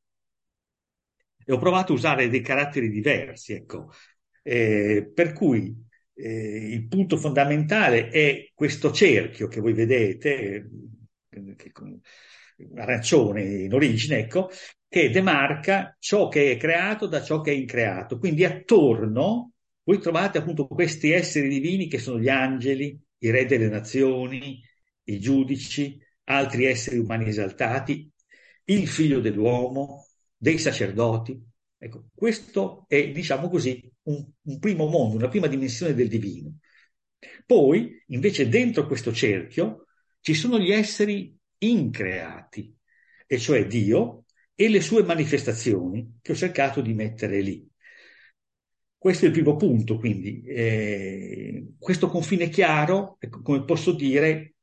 E ho provato a usare dei caratteri diversi, ecco. Eh, per cui eh, il punto fondamentale è questo cerchio che voi vedete, eh, che, arancione in origine, ecco, che demarca ciò che è creato da ciò che è increato. Quindi attorno voi trovate appunto questi esseri divini che sono gli angeli, i re delle nazioni, i giudici, altri esseri umani esaltati, il figlio dell'uomo, dei sacerdoti. Ecco, questo è, diciamo così, un, un primo mondo, una prima dimensione del divino. Poi, invece, dentro questo cerchio ci sono gli esseri increati, e cioè Dio e le sue manifestazioni che ho cercato di mettere lì. Questo è il primo punto, quindi eh, questo confine chiaro, ecco, come posso dire,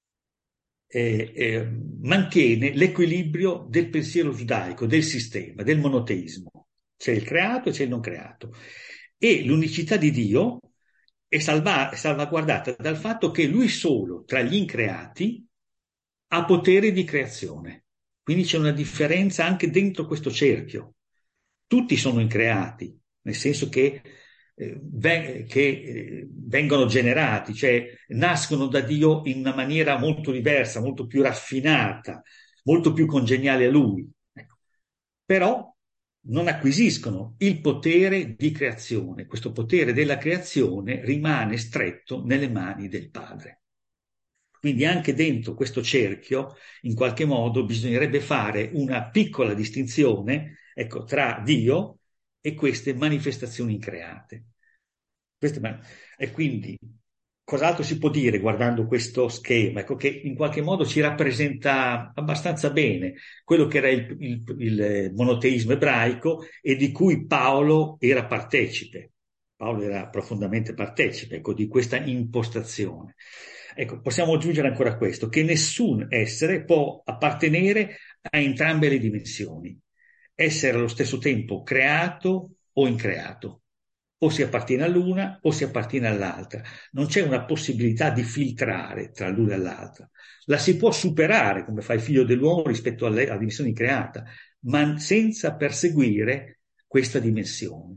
eh, eh, mantiene l'equilibrio del pensiero giudaico, del sistema, del monoteismo. C'è il creato e c'è il non creato. E l'unicità di Dio è, salva- è salvaguardata dal fatto che lui solo, tra gli increati, ha potere di creazione. Quindi c'è una differenza anche dentro questo cerchio. Tutti sono increati, nel senso che, eh, ve- che eh, vengono generati, cioè nascono da Dio in una maniera molto diversa, molto più raffinata, molto più congeniale a Lui. Ecco. Però non acquisiscono il potere di creazione. Questo potere della creazione rimane stretto nelle mani del Padre. Quindi anche dentro questo cerchio, in qualche modo, bisognerebbe fare una piccola distinzione, ecco, tra Dio e queste manifestazioni increate. Queste man- e quindi, cos'altro si può dire guardando questo schema? Ecco, che in qualche modo ci rappresenta abbastanza bene quello che era il, il, il monoteismo ebraico e di cui Paolo era partecipe. Paolo era profondamente partecipe, ecco, di questa impostazione. Ecco, possiamo aggiungere ancora questo, che nessun essere può appartenere a entrambe le dimensioni, essere allo stesso tempo creato o increato. O si appartiene all'una o si appartiene all'altra. Non c'è una possibilità di filtrare tra l'una e l'altra. La si può superare, come fa il figlio dell'uomo rispetto alle, alla dimensione creata, ma senza perseguire questa dimensione.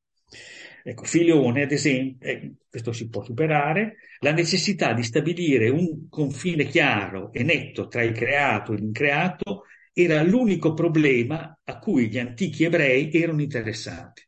Ecco, Filione, ad esempio, eh, questo si può superare, la necessità di stabilire un confine chiaro e netto tra il creato e l'increato era l'unico problema a cui gli antichi ebrei erano interessati.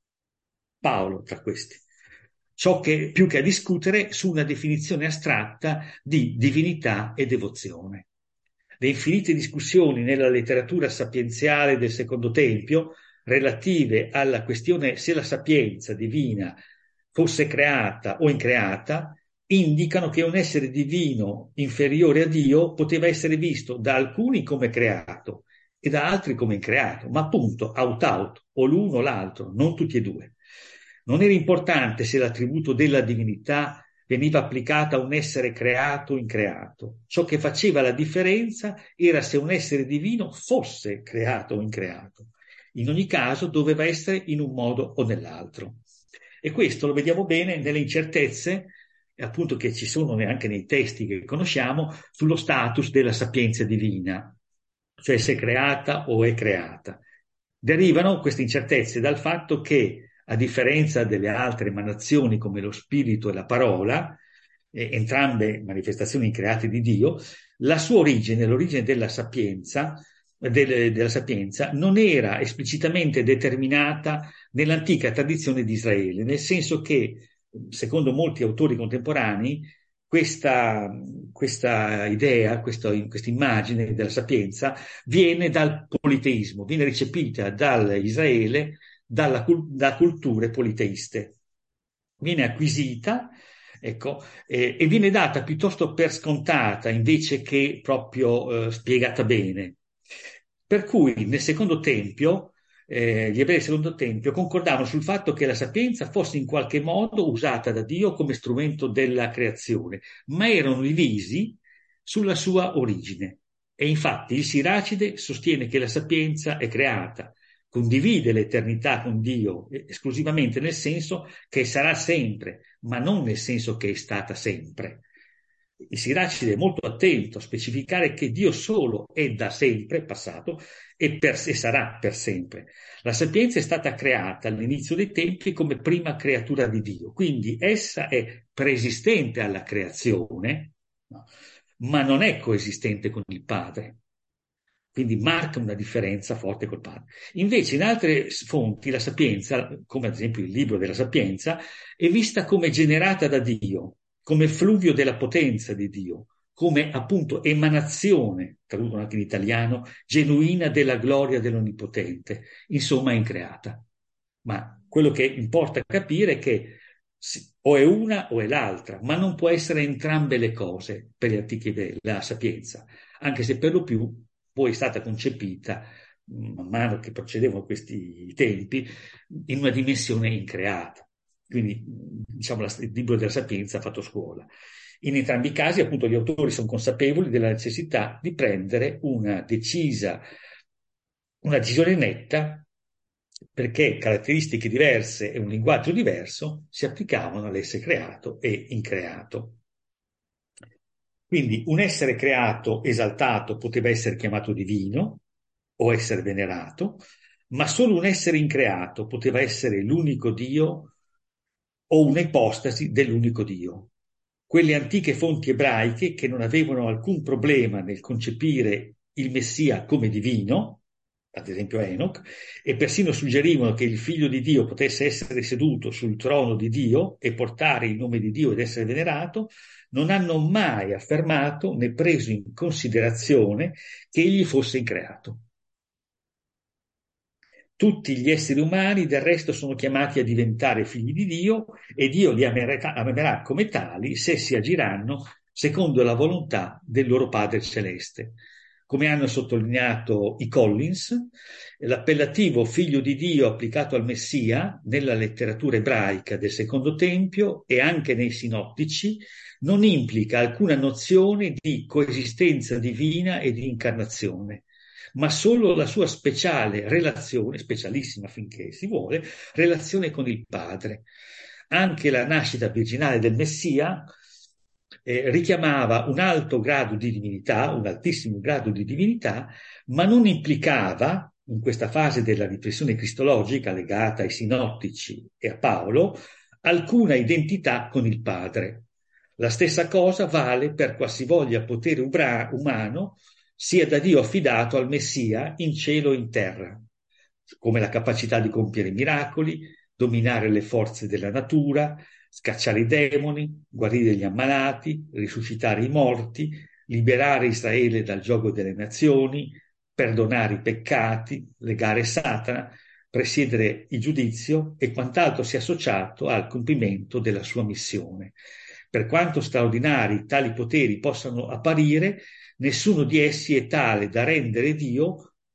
Paolo tra questi. Ciò che più che a discutere su una definizione astratta di divinità e devozione. Le infinite discussioni nella letteratura sapienziale del Secondo Tempio relative alla questione se la sapienza divina fosse creata o increata indicano che un essere divino inferiore a Dio poteva essere visto da alcuni come creato e da altri come increato, ma appunto aut-aut, o l'uno o l'altro, non tutti e due. Non era importante se l'attributo della divinità veniva applicato a un essere creato o increato. Ciò che faceva la differenza era se un essere divino fosse creato o increato. In ogni caso doveva essere in un modo o nell'altro. E questo lo vediamo bene nelle incertezze, appunto, che ci sono anche nei testi che conosciamo, sullo status della sapienza divina, cioè se è creata o è creata. Derivano queste incertezze dal fatto che, a differenza delle altre emanazioni come lo spirito e la parola, eh, entrambe manifestazioni create di Dio, la sua origine, l'origine della sapienza, del, della sapienza, non era esplicitamente determinata nell'antica tradizione di Israele, nel senso che, secondo molti autori contemporanei, questa, questa idea, questa immagine della sapienza viene dal politeismo, viene recepita da Israele dalla, da culture politeiste. Viene acquisita, ecco, eh, e viene data piuttosto per scontata invece che proprio eh, spiegata bene. Per cui nel secondo tempio, eh, gli ebrei del secondo tempio concordavano sul fatto che la sapienza fosse in qualche modo usata da Dio come strumento della creazione, ma erano divisi sulla sua origine. E infatti il Siracide sostiene che la sapienza è creata, condivide l'eternità con Dio esclusivamente nel senso che sarà sempre, ma non nel senso che è stata sempre. Il Siracide è molto attento a specificare che Dio solo è da sempre, passato, e, per, e sarà per sempre. La sapienza è stata creata all'inizio dei tempi come prima creatura di Dio, quindi essa è preesistente alla creazione, no, ma non è coesistente con il Padre. Quindi marca una differenza forte col Padre. Invece in altre fonti la sapienza, come ad esempio il libro della Sapienza, è vista come generata da Dio, come fluvio della potenza di Dio, come appunto emanazione, tradotto anche in italiano, genuina della gloria dell'Onnipotente, insomma increata. Ma quello che importa capire è che o è una o è l'altra, ma non può essere entrambe le cose per gli antichi ebrei, la sapienza, anche se per lo più poi è stata concepita, man mano che procedevano questi tempi, in una dimensione increata. Quindi, diciamo, il libro della Sapienza ha fatto scuola. In entrambi i casi, appunto, gli autori sono consapevoli della necessità di prendere una decisa, una decisione netta, perché caratteristiche diverse e un linguaggio diverso si applicavano all'essere creato e increato. Quindi un essere creato, esaltato, poteva essere chiamato divino o essere venerato, ma solo un essere increato poteva essere l'unico Dio o un'ipostasi dell'unico Dio. Quelle antiche fonti ebraiche che non avevano alcun problema nel concepire il Messia come divino, ad esempio Enoch, e persino suggerivano che il figlio di Dio potesse essere seduto sul trono di Dio e portare il nome di Dio ed essere venerato, non hanno mai affermato né preso in considerazione che egli fosse increato. Tutti gli esseri umani del resto sono chiamati a diventare figli di Dio e Dio li amerà, amerà come tali se si agiranno secondo la volontà del loro Padre Celeste. Come hanno sottolineato i Collins, l'appellativo figlio di Dio applicato al Messia nella letteratura ebraica del Secondo Tempio e anche nei sinottici non implica alcuna nozione di coesistenza divina e di incarnazione, ma solo la sua speciale relazione, specialissima finché si vuole, relazione con il Padre. Anche la nascita virginale del Messia eh, richiamava un alto grado di divinità, un altissimo grado di divinità, ma non implicava, in questa fase della riflessione cristologica legata ai sinottici e a Paolo, alcuna identità con il Padre. La stessa cosa vale per qualsivoglia potere ubra- umano sia da Dio affidato al Messia in cielo e in terra, come la capacità di compiere miracoli, dominare le forze della natura, scacciare i demoni, guarire gli ammalati, risuscitare i morti, liberare Israele dal giogo delle nazioni, perdonare i peccati, legare Satana, presiedere il giudizio e quant'altro sia associato al compimento della sua missione. Per quanto straordinari tali poteri possano apparire, nessuno di essi è tale da rendere Dio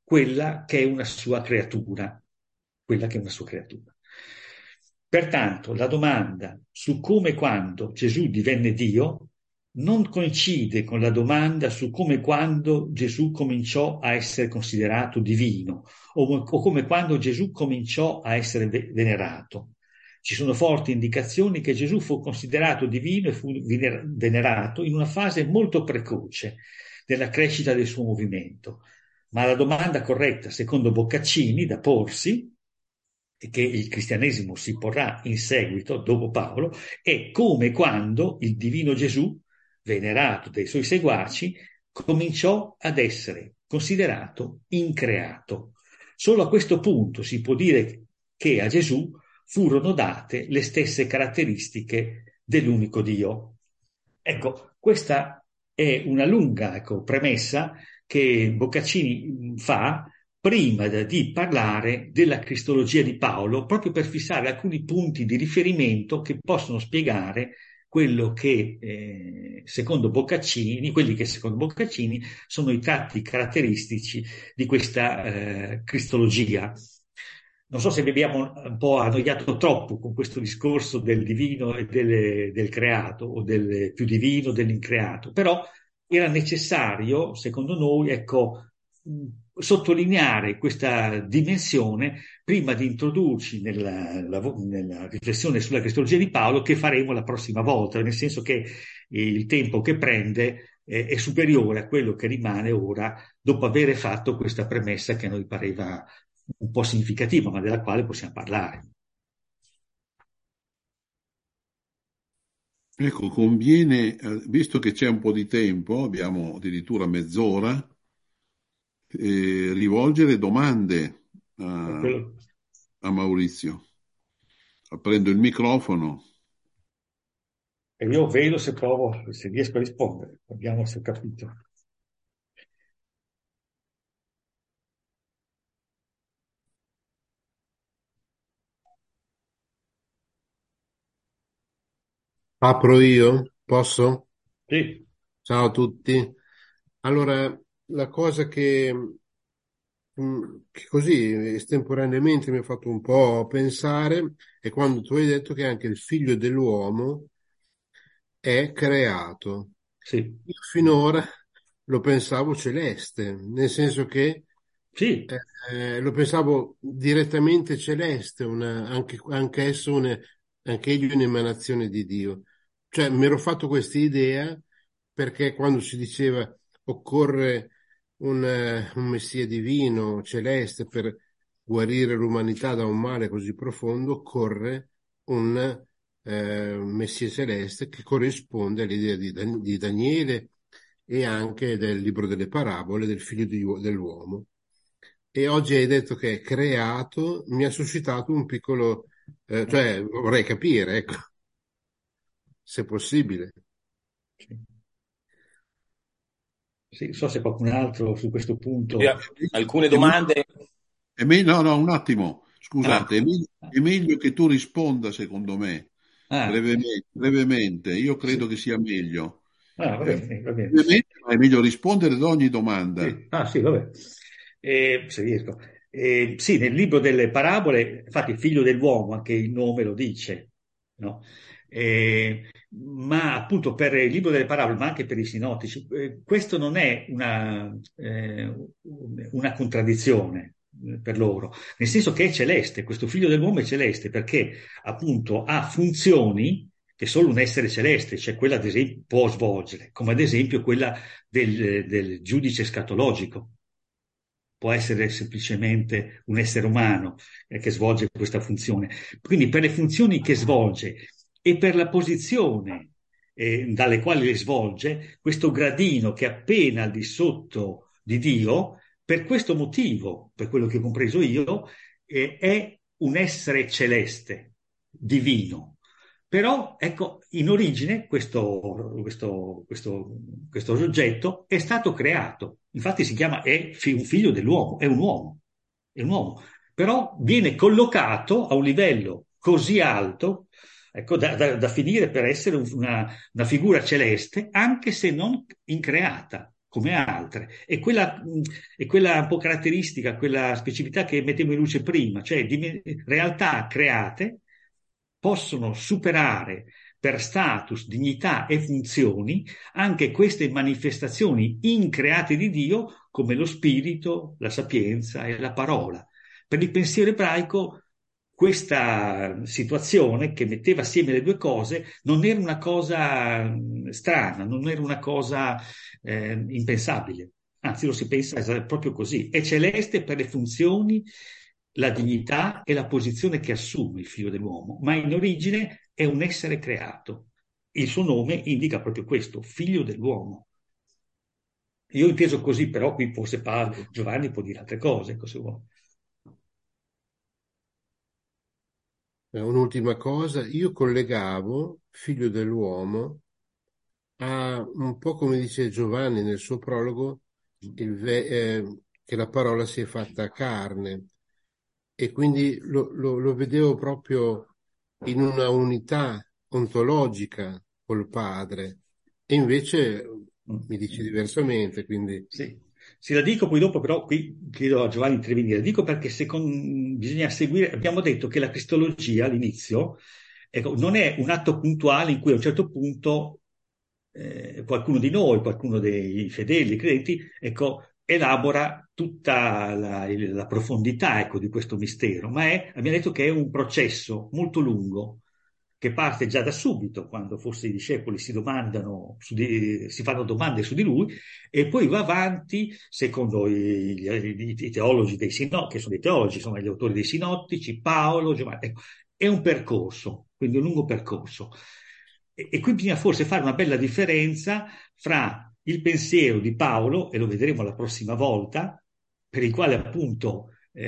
quella che è una sua creatura, quella che è una sua creatura. Pertanto la domanda su come e quando Gesù divenne Dio non coincide con la domanda su come e quando Gesù cominciò a essere considerato divino o, o come quando Gesù cominciò a essere venerato. Ci sono forti indicazioni che Gesù fu considerato divino e fu venerato in una fase molto precoce della crescita del suo movimento. Ma la domanda corretta, secondo Boccaccini, da porsi, e che il cristianesimo si porrà in seguito, dopo Paolo, è come e quando il divino Gesù, venerato dai suoi seguaci, cominciò ad essere considerato increato. Solo a questo punto si può dire che a Gesù furono date le stesse caratteristiche dell'unico Dio. Ecco, questa è una lunga, ecco, premessa che Boccaccini fa prima di parlare della cristologia di Paolo, proprio per fissare alcuni punti di riferimento che possono spiegare quello che, eh, secondo Boccaccini, quelli che secondo Boccaccini sono i tratti caratteristici di questa eh, cristologia. Non so se vi abbiamo un po' annoiato troppo con questo discorso del divino e del, del creato, o del più divino dell'increato, però era necessario, secondo noi, ecco, sottolineare questa dimensione prima di introdurci nella, nella riflessione sulla cristologia di Paolo, che faremo la prossima volta, nel senso che il tempo che prende eh, è superiore a quello che rimane ora dopo aver fatto questa premessa che a noi pareva un po' significativa, ma della quale possiamo parlare. Ecco, conviene, eh, visto che c'è un po' di tempo, abbiamo addirittura mezz'ora, eh, rivolgere domande a, Quello... a Maurizio. Prendo il microfono. E io vedo se provo, se riesco a rispondere. Vediamo se ho capito. Apro io? Posso? Sì. Ciao a tutti. Allora, la cosa che, mh, che così estemporaneamente mi ha fatto un po' pensare è quando tu hai detto che anche il figlio dell'uomo è creato. Sì. Io finora lo pensavo celeste, nel senso che Sì. eh, lo pensavo direttamente celeste, una, anche, anche esso una, anche egli un'emanazione di Dio. Cioè, mi ero fatto questa idea perché quando si diceva occorre un, eh, un messia divino, celeste, per guarire l'umanità da un male così profondo, occorre un eh, messia celeste che corrisponde all'idea di, Dan- di Daniele e anche del libro delle parabole del figlio di, dell'uomo. E oggi hai detto che è creato, mi ha suscitato un piccolo, eh, cioè vorrei capire, ecco, se possibile. Sì. Sì, non so se qualcun altro su questo punto... Alcune domande? È meglio, no, no, un attimo, scusate, Ah. è meglio, è meglio che tu risponda, secondo me, Ah. brevemente, brevemente. Io credo Sì. che sia meglio. Ah, va bene, va bene. Brevemente, ma è meglio rispondere ad ogni domanda. Sì. Ah, sì, vabbè. Eh, se riesco. Eh, sì, nel libro delle parabole, infatti, il figlio dell'uomo, anche il nome lo dice, no? Eh, ma appunto per il libro delle parabole, ma anche per i sinottici, eh, questo non è una, eh, una contraddizione eh, per loro, nel senso che è celeste, questo figlio dell'uomo è celeste perché appunto ha funzioni che solo un essere celeste, cioè quella ad esempio, può svolgere, come ad esempio quella del, del giudice scatologico. Può essere semplicemente un essere umano eh, che svolge questa funzione. Quindi per le funzioni che svolge e per la posizione eh, dalle quali le svolge, questo gradino che è appena al di sotto di Dio, per questo motivo, per quello che ho compreso io, eh, è un essere celeste, divino. Però, ecco, in origine questo, questo, questo, questo soggetto è stato creato. Infatti si chiama, è un figlio dell'uomo, è un uomo, è un uomo. Però viene collocato a un livello così alto, ecco, da, da, da finire per essere una, una figura celeste, anche se non increata, come altre. E quella, mh, è quella un po' caratteristica, quella specificità che mettevo in luce prima, cioè di realtà create possono superare per status, dignità e funzioni anche queste manifestazioni increate di Dio come lo spirito, la sapienza e la parola. Per il pensiero ebraico questa situazione che metteva assieme le due cose non era una cosa mh, strana, non era una cosa eh, impensabile, anzi lo si pensa proprio così. È celeste per le funzioni, la dignità e la posizione che assume il figlio dell'uomo, ma in origine è un essere creato. Il suo nome indica proprio questo, figlio dell'uomo. Io ho inteso così, però qui forse parlo, Giovanni può dire altre cose, se vuole. Eh, Un'ultima cosa, io collegavo figlio dell'uomo a un po' come dice Giovanni nel suo prologo, il ve- eh, che la parola si è fatta carne, e quindi lo, lo- lo vedevo proprio in una unità ontologica col padre, e invece mi dici diversamente, quindi Sì, sì, la dico poi dopo, però qui chiedo a Giovanni di intervenire. La dico perché secondo, bisogna seguire, abbiamo detto che la cristologia all'inizio, ecco, non è un atto puntuale in cui a un certo punto eh, qualcuno di noi, qualcuno dei fedeli, credenti, ecco, elabora tutta la, il- la profondità, ecco, di questo mistero, ma è, abbiamo detto che è un processo molto lungo che parte già da subito, quando forse i discepoli si domandano, su di- si fanno domande su di lui, e poi va avanti secondo i, gli- i teologi dei sinottici, che sono dei teologi, insomma, gli autori dei sinottici, Paolo, Giovanni. Ecco, è un percorso, quindi un lungo percorso. E, e qui bisogna forse fare una bella differenza fra il pensiero di Paolo, e lo vedremo la prossima volta, per il quale appunto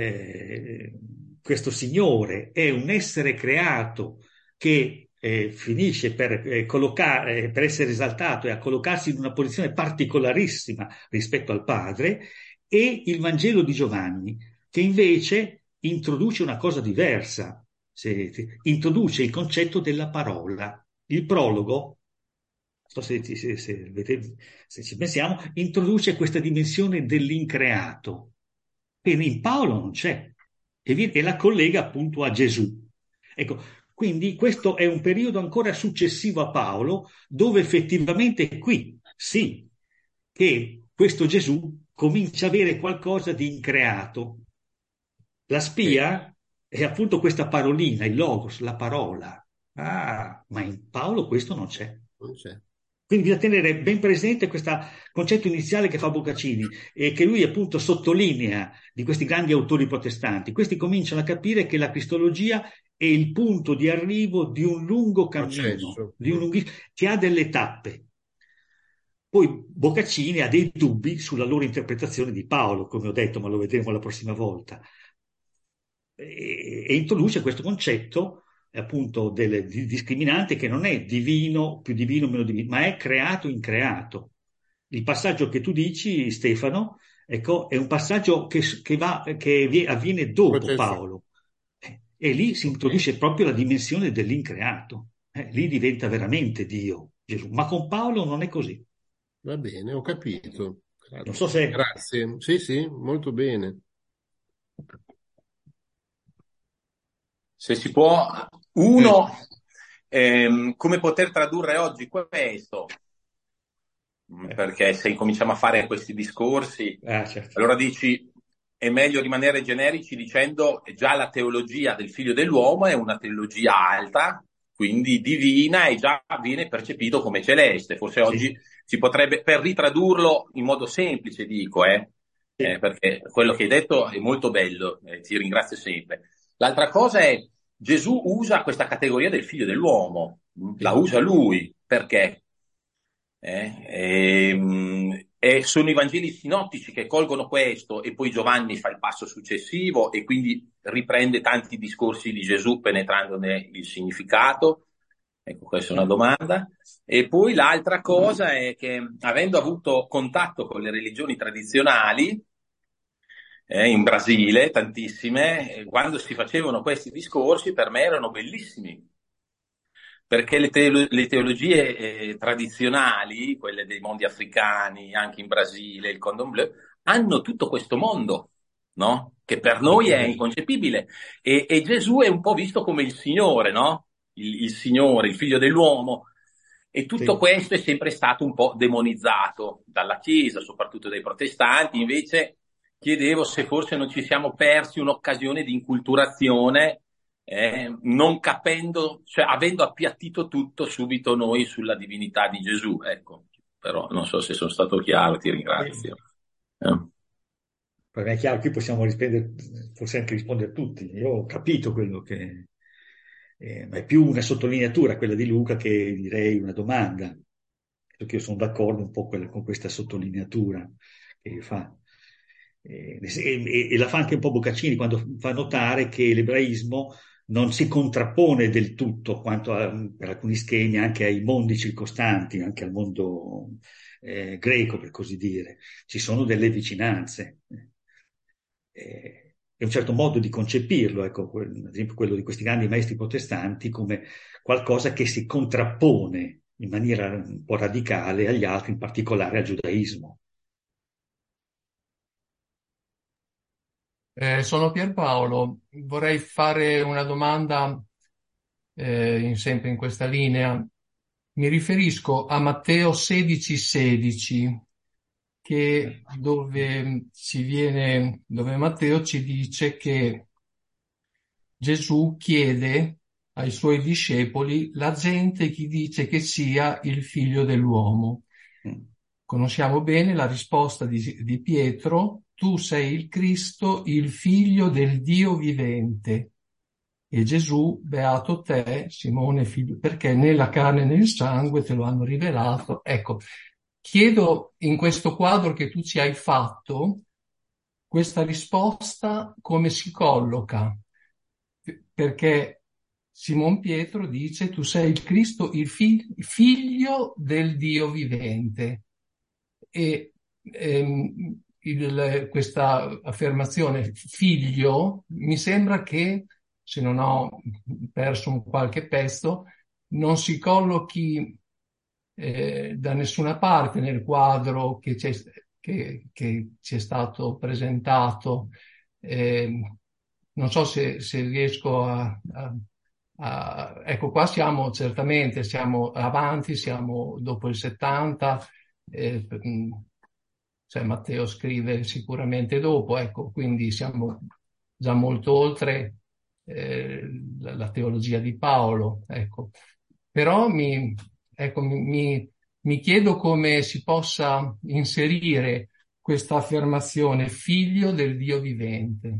eh, questo Signore è un essere creato che eh, finisce per, eh, collocare, per essere esaltato e a collocarsi in una posizione particolarissima rispetto al Padre, e il Vangelo di Giovanni, che invece introduce una cosa diversa, se, introduce il concetto della parola. Il prologo, non so se, se, se, se ci pensiamo, introduce questa dimensione dell'increato, che in Paolo non c'è, e, vi- e la collega appunto a Gesù. Ecco, quindi questo è un periodo ancora successivo a Paolo, dove effettivamente è qui, sì, che questo Gesù comincia a avere qualcosa di increato. La sì, spia è appunto questa parolina, il logos, la parola. Ah, ma in Paolo questo non c'è. non c'è. Quindi bisogna tenere ben presente questo concetto iniziale che fa Boccaccini e che lui appunto sottolinea di questi grandi autori protestanti. Questi cominciano a capire che la cristologia è il punto di arrivo di un lungo cammino, Processo. di un Mm. lunghi- che ha delle tappe. Poi Boccaccini ha dei dubbi sulla loro interpretazione di Paolo, come ho detto, ma lo vedremo la prossima volta. E, e introduce questo concetto eh, appunto del, di, discriminante, che non è divino, più divino, meno divino, ma è creato in creato. Il passaggio che tu dici, Stefano, ecco, è un passaggio che, che, va, che vi- avviene dopo Processo. Paolo. Eh, e lì si Ok, introduce proprio la dimensione dell'increato. Eh, lì diventa veramente Dio, Gesù. Ma con Paolo non è così. va bene, ho capito. Non so se... Grazie. Sì, sì, molto bene. Se si può, Eh, uno, ehm, come poter tradurre oggi questo? Mm, eh, Perché se incominciamo a fare questi discorsi, ah, certo. allora dici, è meglio rimanere generici dicendo che già la teologia del figlio dell'uomo è una teologia alta, quindi divina, e già viene percepito come celeste. Forse Sì, oggi si potrebbe, per ritradurlo in modo semplice, dico, eh, eh, sì, perché quello che hai detto è molto bello, eh, ti ringrazio sempre. L'altra cosa è, Gesù usa questa categoria del figlio dell'uomo, la sì. usa lui, perché? Eh, ehm, e sono i Vangeli sinottici che colgono questo, e poi Giovanni fa il passo successivo e quindi riprende tanti discorsi di Gesù penetrandone il significato. Ecco, questa è una domanda. E poi l'altra cosa è che, avendo avuto contatto con le religioni tradizionali, eh, in Brasile, tantissime, eh, quando si facevano questi discorsi per me erano bellissimi, perché le, teolo- le teologie eh, tradizionali, quelle dei mondi africani, anche in Brasile, il Cordon Bleu, hanno tutto questo mondo, no? Che per noi è inconcepibile. E, e Gesù è un po' visto come il Signore, no? Il, il Signore, il figlio dell'uomo. E tutto Sì. questo è sempre stato un po' demonizzato dalla Chiesa, soprattutto dai protestanti. Invece chiedevo se forse non ci siamo persi un'occasione di inculturazione, eh, non capendo, cioè avendo appiattito tutto subito noi sulla divinità di Gesù. Ecco, però non so se sono stato chiaro, ti ringrazio. Eh. Per me è chiaro, qui possiamo rispondere, forse anche rispondere tutti. Io ho capito quello che... Eh, ma è più una sottolineatura quella di Luca che direi una domanda, perché io sono d'accordo un po' con questa sottolineatura che fa. E, e, e la fa anche un po' Boccaccini quando fa notare che l'ebraismo non si contrappone del tutto quanto a, per alcuni schemi anche ai mondi circostanti, anche al mondo eh, greco, per così dire. Ci sono delle vicinanze. Eh, è un certo modo di concepirlo, ecco, ad esempio quello di questi grandi maestri protestanti, come qualcosa che si contrappone in maniera un po' radicale agli altri, in particolare al giudaismo. Eh, sono Pierpaolo, vorrei fare una domanda eh, in- sempre in questa linea. Mi riferisco a Matteo sedici sedici, che dove ci viene, dove Matteo ci dice che Gesù chiede ai suoi discepoli la gente chi dice che sia il figlio dell'uomo. Conosciamo bene la risposta di, di Pietro: tu sei il Cristo, il figlio del Dio vivente. E Gesù, beato te, Simone, figlio, perché né la carne né il sangue te lo hanno rivelato. Ecco, chiedo in questo quadro che tu ci hai fatto, questa risposta come si colloca? Perché Simon Pietro dice: tu sei il Cristo, il fi- figlio del Dio vivente. E ehm, il- questa affermazione figlio mi sembra che, se non ho perso un qualche pezzo, non si collochi eh, da nessuna parte nel quadro che ci è, che, che ci è stato presentato. Eh, non so se, se riesco a, a, a... Ecco, qua siamo certamente, siamo avanti, siamo dopo il settanta, eh, cioè Matteo scrive sicuramente dopo, ecco, quindi siamo già molto oltre eh, la, la teologia di Paolo, ecco. Però mi, ecco, mi, mi chiedo come si possa inserire questa affermazione, figlio del Dio vivente.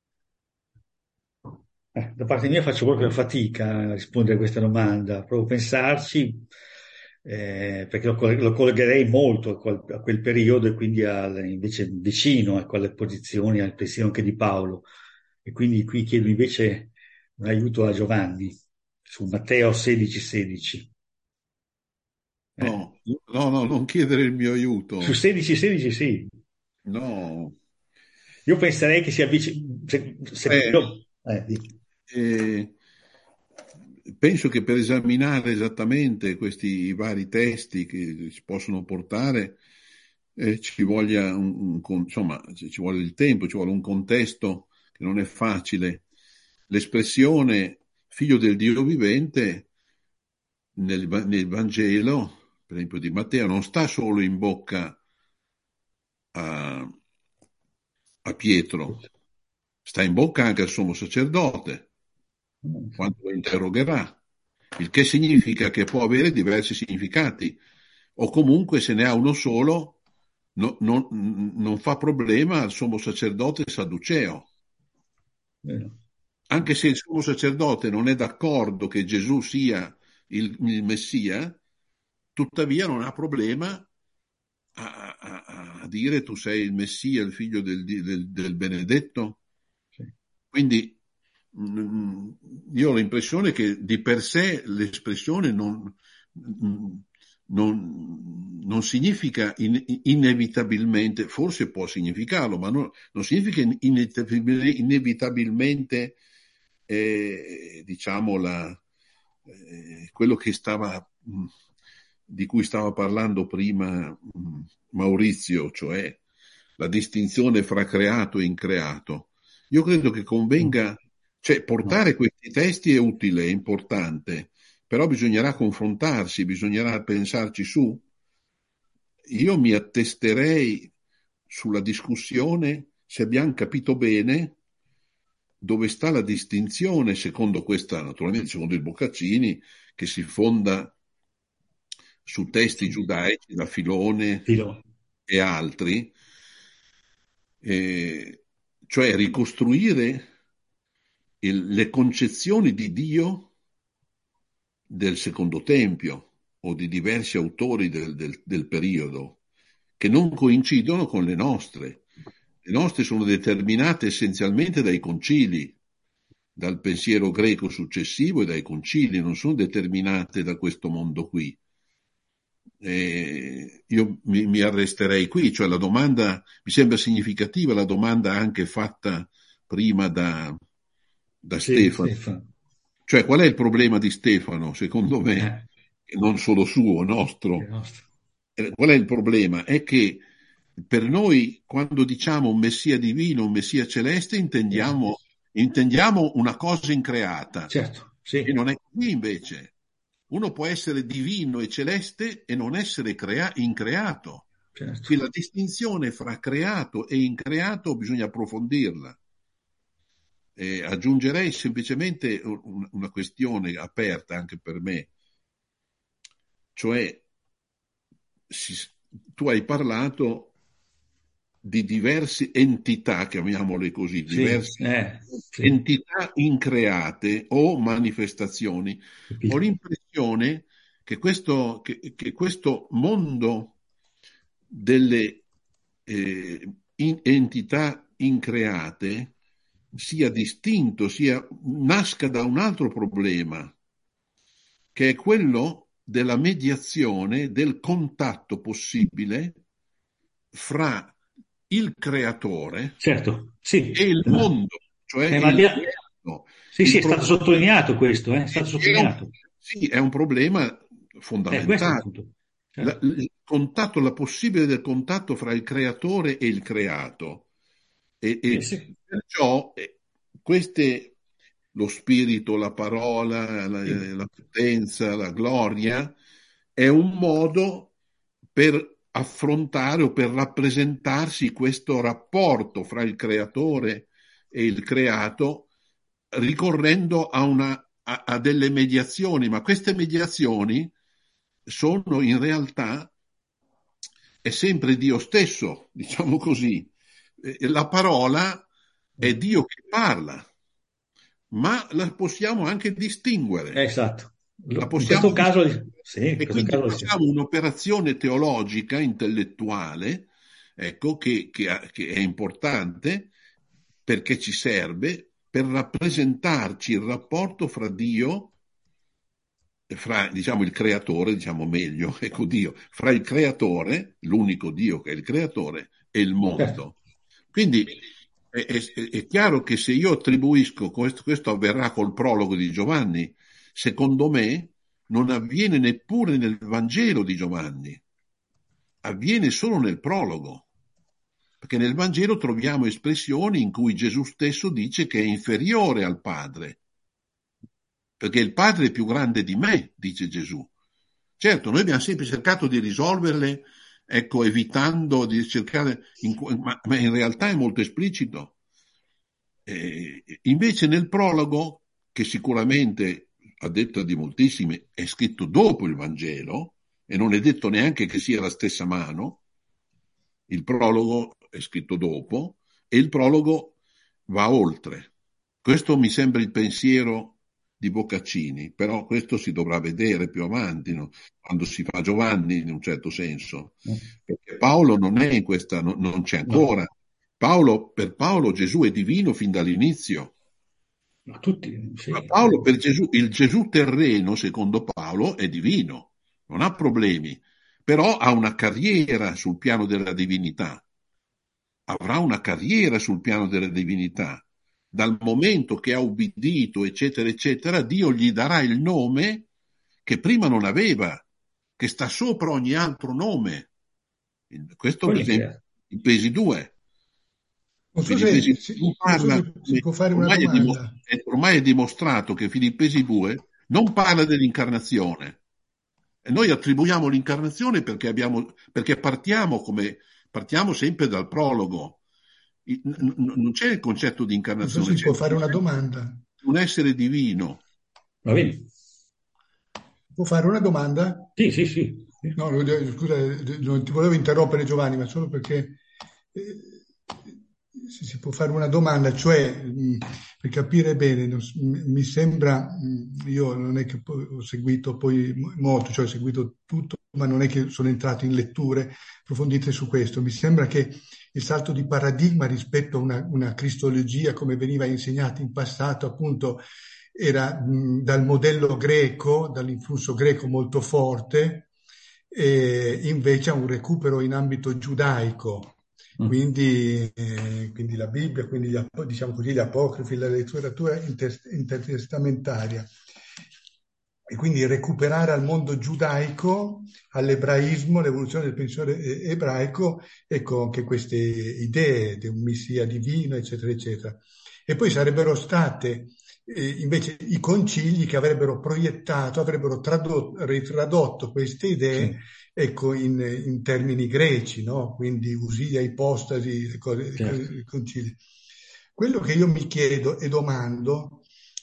Eh, da parte mia faccio proprio fatica a rispondere a questa domanda, provo a pensarci, eh, perché lo, coll- lo collegherei molto a quel, a quel periodo e quindi al- invece vicino a quelle posizioni, al pensiero anche di Paolo. E quindi qui chiedo invece un aiuto a Giovanni su Matteo sedici sedici. Eh, No, no, no, non chiedere il mio su aiuto. sedici sedici sì, No. io penserei che sia vicino, se, se Eh, io- eh, di- eh, penso che per esaminare esattamente questi vari testi che si possono portare, eh, ci voglia un, un con- insomma, ci ci vuole il tempo, ci vuole un contesto che non è facile. L'espressione figlio del Dio vivente nel, Va- nel Vangelo, per esempio di Matteo, non sta solo in bocca a, a Pietro, sta in bocca anche al sommo sacerdote quando lo interrogherà, il che significa che può avere diversi significati, o comunque se ne ha uno solo, no- non, non fa problema al sommo sacerdote sadduceo. eh, Anche se il sommo sacerdote non è d'accordo che Gesù sia il, il Messia, tuttavia non ha problema a, a- a dire tu sei il Messia, il figlio del, del- del benedetto. sì. Quindi mm, io ho l'impressione che di per sé l'espressione non, mm, non, non significa in- inevitabilmente, forse può significarlo, ma non, non significa inevitabil- inevitabilmente, eh, diciamo, la, eh, quello che stava, mh, di cui stava parlando prima mh, Maurizio, cioè la distinzione fra creato e increato. Io credo che convenga, cioè portare No. questi testi è utile, è importante, però bisognerà confrontarsi, bisognerà pensarci su. Io mi attesterei sulla discussione se abbiamo capito bene dove sta la distinzione, secondo questa, naturalmente secondo il Boccaccini, che si fonda su testi giudaici da Filone Filo. e altri, eh, cioè ricostruire il- le concezioni di Dio del Secondo Tempio o di diversi autori del, del- del periodo che non coincidono con le nostre. Le nostre sono determinate essenzialmente dai concili, dal pensiero greco successivo e dai concili, non sono determinate da questo mondo qui. Eh, io mi, mi arresterei qui, cioè la domanda, mi sembra significativa la domanda anche fatta prima da, da Sì, Stefano. Stefano. Cioè, qual è il problema di Stefano, secondo me, Eh, e non solo suo, è nostro? nostro. Eh, Qual è il problema? È che per noi, quando diciamo un Messia divino, un Messia celeste, intendiamo, intendiamo una cosa increata. Certo, E sì, non è così invece. Uno può essere divino e celeste e non essere crea- increato. certo. Qui la distinzione fra creato e increato bisogna approfondirla. Eh, aggiungerei semplicemente un- una questione aperta anche per me, cioè si- tu hai parlato di diverse entità, chiamiamole così, Sì, diverse eh, sì, entità increate o manifestazioni. Ho capito. l'impressione che questo, che, che questo mondo delle eh, in- entità increate sia distinto, sia, nasca da un altro problema, che è quello della mediazione, del contatto possibile fra il creatore Certo, sì, e il eh, ma, mondo, cioè eh, ma il di- mondo. sì, sì, Il è stato problema sottolineato questo, eh, è stato è un, sottolineato. sì, è un problema Eh, questo è il fondamentale. punto. La- Certo. il contatto, la possibile del contatto fra il creatore e il creato. E, Sì, e sì, perciò eh, queste, lo spirito, la parola, la, sì, la potenza, la gloria, è un modo per affrontare o per rappresentarsi questo rapporto fra il creatore e il creato, ricorrendo a, una, a, a delle mediazioni, ma queste mediazioni sono in realtà è sempre Dio stesso, diciamo così. Eh, La parola è Dio che parla, ma la possiamo anche Eh, distinguere. esatto. La Lo- In possiamo questo caso, distinguere. sì, in E questo quindi caso sì. facciamo un'operazione teologica, intellettuale, ecco, che, che- che è importante perché ci serve per rappresentarci il rapporto fra Dio, fra, diciamo, il creatore, diciamo meglio, ecco Dio, fra il creatore, l'unico Dio che è il creatore, e il Certo. mondo. Quindi è, è- è chiaro che se io attribuisco, questo, questo avverrà col prologo di Giovanni, secondo me non avviene neppure nel Vangelo di Giovanni, avviene solo nel prologo, perché nel Vangelo troviamo espressioni in cui Gesù stesso dice che è inferiore al Padre, perché il Padre è più grande di me, dice Gesù. Certo, noi abbiamo sempre cercato di risolverle, ecco, evitando di cercare, in- ma, ma in realtà è molto esplicito. Eh, invece nel prologo, che sicuramente, a detta di moltissimi, è scritto dopo il Vangelo, e non è detto neanche che sia la stessa mano, il prologo è scritto dopo, e il prologo va oltre. Questo mi sembra il pensiero di Boccaccini, però questo si dovrà vedere più avanti, no? Quando si fa Giovanni, in un certo senso. Perché Paolo non è in questa, no- non c'è No, ancora. Paolo, per Paolo Gesù è divino fin dall'inizio. ma tutti, Ma sì. Paolo per Gesù, il Gesù terreno, secondo Paolo, è divino, non ha problemi, però ha una carriera sul piano della divinità. Avrà una carriera sul piano della divinità. dal momento che ha ubbidito, eccetera, eccetera, Dio gli darà il nome che prima non aveva, che sta sopra ogni altro nome. Questo, per esempio, in Efesi due. Non so se, Filippesi si, due non so parla, se si può fare una ormai è, domanda. dimos- è- ormai è dimostrato che Filippesi due non parla dell'incarnazione. E noi attribuiamo l'incarnazione perché, abbiamo, perché partiamo, come, partiamo sempre dal prologo. Il- n- n- non c'è il concetto di Non so incarnazione, se si c'è può fare una domanda. un essere divino. Va bene. Può fare una domanda? Sì, sì, sì. No, no, eh, scusa, eh, non ti volevo interrompere Giovanni, ma solo perché eh, se si può fare una domanda, cioè mh, per capire bene, non s- m- mi sembra, mh, io non è che poi ho seguito poi mo- molto, cioè ho seguito tutto, ma non è che sono entrato in letture approfondite su questo. Mi sembra che il salto di paradigma rispetto a una, una cristologia come veniva insegnata in passato, appunto, era mh, dal modello greco, dall'influsso greco molto forte, e invece a un recupero in ambito giudaico, quindi, eh, quindi la Bibbia, quindi gli, ap- diciamo così, gli apocrifi, la letteratura inter- intertestamentaria. E quindi recuperare al mondo giudaico, all'ebraismo, l'evoluzione del pensiero eh, ebraico, ecco anche queste idee di un messia divino, eccetera, eccetera. E poi sarebbero state eh, invece i concili che avrebbero proiettato, avrebbero tradotto, ritradotto queste idee, Sì. ecco, in, in termini greci, no? Quindi usia, ipostasi, le cose, Certo. i concili. Quello che io mi chiedo e domando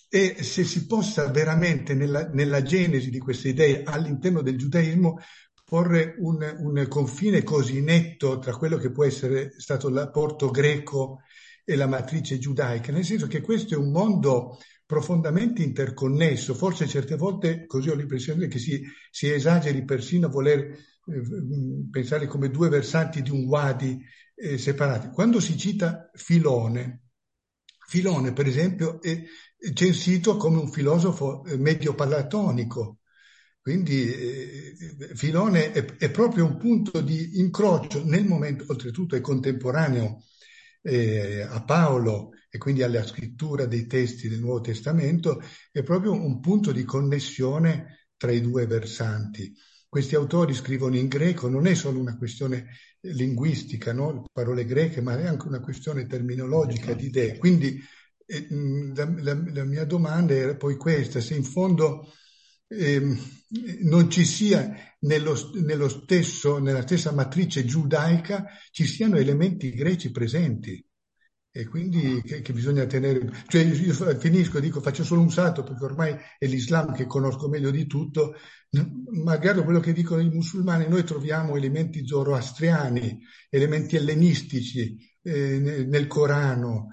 è se si possa veramente nella, nella genesi di queste idee all'interno del giudaismo porre un, un confine così netto tra quello che può essere stato l'apporto greco e la matrice giudaica, nel senso che questo è un mondo profondamente interconnesso, forse certe volte, così ho l'impressione che si, si esageri persino a voler eh, pensare come due versanti di un wadi eh, separati. Quando si cita Filone, Filone per esempio è censito come un filosofo eh, medio-platonico, quindi eh, Filone è, è proprio un punto di incrocio nel momento, oltretutto è contemporaneo eh, a Paolo e quindi alla scrittura dei testi del Nuovo Testamento, è proprio un punto di connessione tra i due versanti. Questi autori scrivono in greco, non è solo una questione linguistica, no? Parole greche, ma è anche una questione terminologica di idee. Quindi eh, la, la, la mia domanda era poi questa, se in fondo eh, non ci sia nello, nello stesso, nella stessa matrice giudaica ci siano elementi greci presenti. E quindi che, che bisogna tenere, cioè io finisco, dico, faccio solo un salto perché ormai è l'Islam che conosco meglio di tutto, magari quello che dicono i musulmani, noi troviamo elementi zoroastriani, elementi ellenistici eh, nel, nel Corano,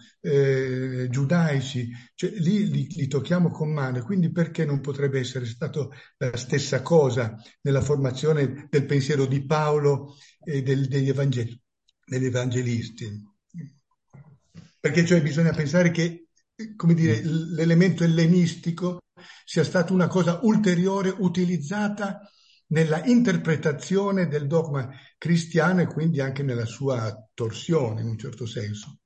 eh, giudaici, cioè lì li, li tocchiamo con mano, quindi perché non potrebbe essere stato la stessa cosa nella formazione del pensiero di Paolo e del, degli, evangel- degli evangelisti? Perché cioè bisogna pensare che, come dire, l'elemento ellenistico sia stata una cosa ulteriore utilizzata nella interpretazione del dogma cristiano e quindi anche nella sua torsione, in un certo senso.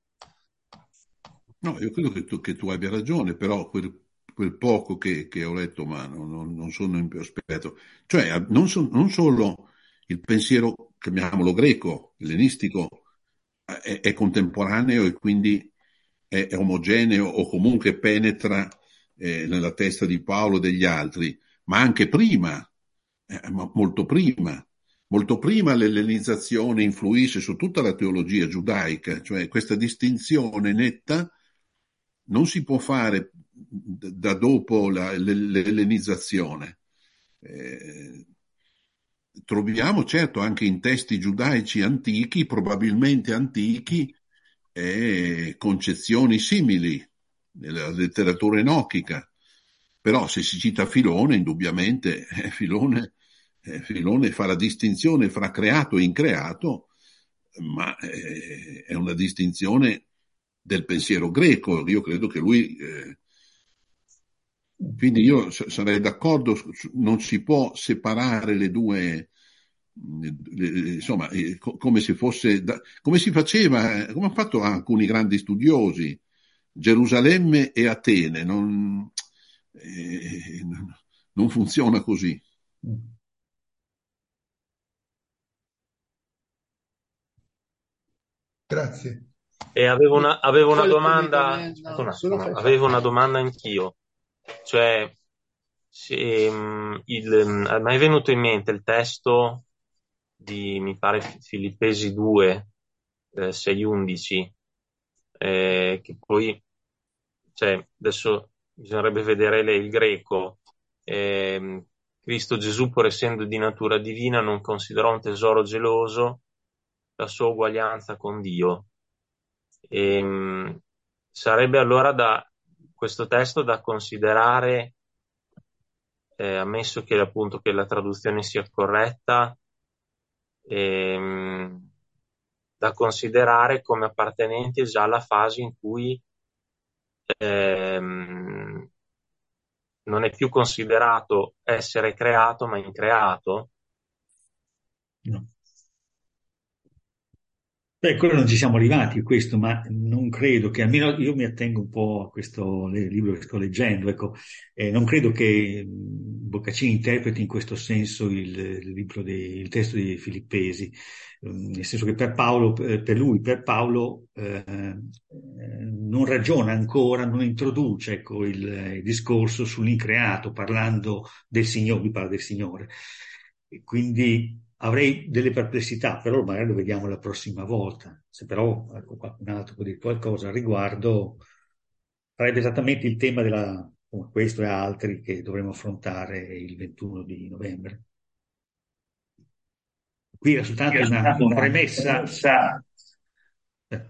No, io credo che tu, che tu abbia ragione, però quel, quel poco che, che ho letto, ma non, non sono in più esperto. Cioè, non, so, non solo il pensiero, chiamiamolo greco, ellenistico, è, è contemporaneo e quindi è, è omogeneo o comunque penetra eh, nella testa di Paolo e degli altri, ma anche prima, eh, ma molto prima. Molto prima l'ellenizzazione influisce su tutta la teologia giudaica, cioè questa distinzione netta non si può fare da dopo la, l'ellenizzazione. Eh, troviamo certo anche in testi giudaici antichi, probabilmente antichi, eh, concezioni simili nella letteratura enochica. Però se si cita Filone, indubbiamente eh, Filone, eh, Filone fa la distinzione fra creato e increato, ma eh, è una distinzione del pensiero greco. Io credo che lui... Eh, quindi io sarei d'accordo, non si può separare le due... insomma, come se fosse, come si faceva, come hanno fatto alcuni grandi studiosi, Gerusalemme e Atene, non, eh, non funziona così. Grazie. E avevo una, avevo una Quale domanda, no, aspetta un solo attimo, fai avevo fare. una domanda anch'io, cioè se, mm, il, mm, a me è venuto in mente il testo di, mi pare, Filippesi due, eh, sei undici, eh, che poi, cioè, adesso bisognerebbe vedere le- il greco. Ehm, Cristo Gesù, pur essendo di natura divina, non considerò un tesoro geloso la sua uguaglianza con Dio. Ehm, Sarebbe allora da questo testo da considerare, eh, ammesso che appunto che la traduzione sia corretta, ehm, da considerare come appartenenti già alla fase in cui ehm, non è più considerato essere creato, ma increato. No. Beh, quello non ci siamo arrivati a questo, ma non credo che, almeno io mi attengo un po' a questo le- libro che sto leggendo, ecco, eh, non credo che mh, Boccaccini interpreti in questo senso il, il libro dei- il testo di Filippesi, ehm, nel senso che per Paolo, eh, per lui, per Paolo, eh, eh, non ragiona ancora, non introduce, ecco, il, il discorso sull'increato, parlando del Signore, lui parla del Signore. E quindi avrei delle perplessità, però magari lo vediamo la prossima volta. Se però ecco, qualcun altro può dire qualcosa al riguardo, sarebbe esattamente il tema della, come questo e altri che dovremo affrontare il ventuno di novembre. Qui era Qui soltanto è una soltanto una premessa. premessa. eh,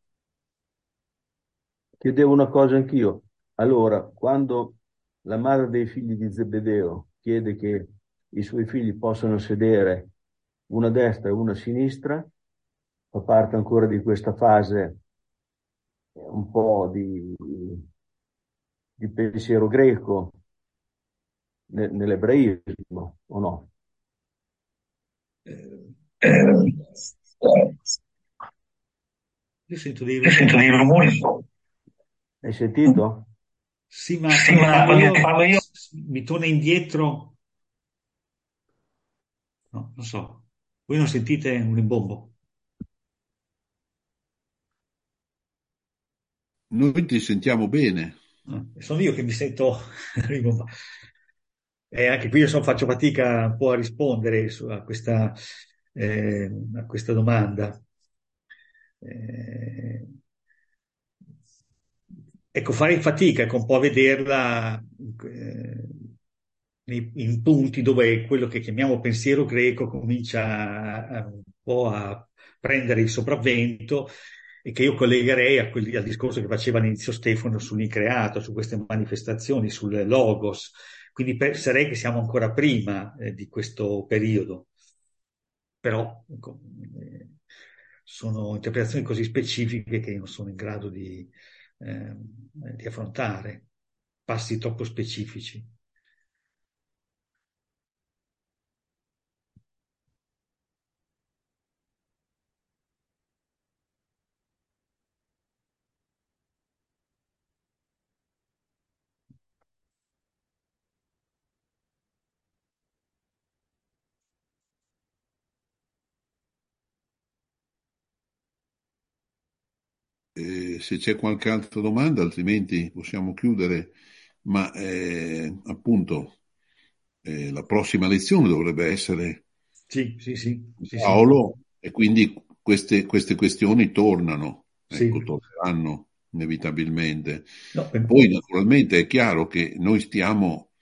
Chiedevo una cosa anch'io. Allora, quando la madre dei figli di Zebedeo chiede che i suoi figli possano sedere una a destra e una a sinistra, fa parte ancora di questa fase eh, un po' di, di pensiero greco ne- nell'ebraismo, o no? eh, Eh, io sento dei io sento rumori. dei rumori. Mm. Hai sentito? Sì, ma Sì, quando ma parlo quando io parlo io. s- mi torna indietro. No, non so. Voi non sentite un rimbombo? Noi ti sentiamo bene. Ah, sono io che mi sento rimbombato. E anche qui io so- faccio fatica un po' a rispondere su- a questa, eh, a questa domanda. Eh, ecco, farei fatica ecco, un po' a vederla eh, nei- in punti dove quello che chiamiamo pensiero greco comincia a, a- un po' a prendere il sopravvento e che io collegherei a quelli- al discorso che faceva all'inizio Stefano sull'increato, su queste manifestazioni, sul logos. Quindi penserei che siamo ancora prima eh, di questo periodo, però ecco, eh, sono interpretazioni così specifiche che non sono in grado di, eh, di affrontare, passi troppo specifici. Eh, se c'è qualche altra domanda, altrimenti possiamo chiudere, ma eh, appunto eh, la prossima lezione dovrebbe essere Sì, sì, sì, sì, sì, Paolo e quindi queste, queste questioni tornano, ecco, sì. torneranno inevitabilmente. No, per- Poi naturalmente è chiaro che noi stiamo,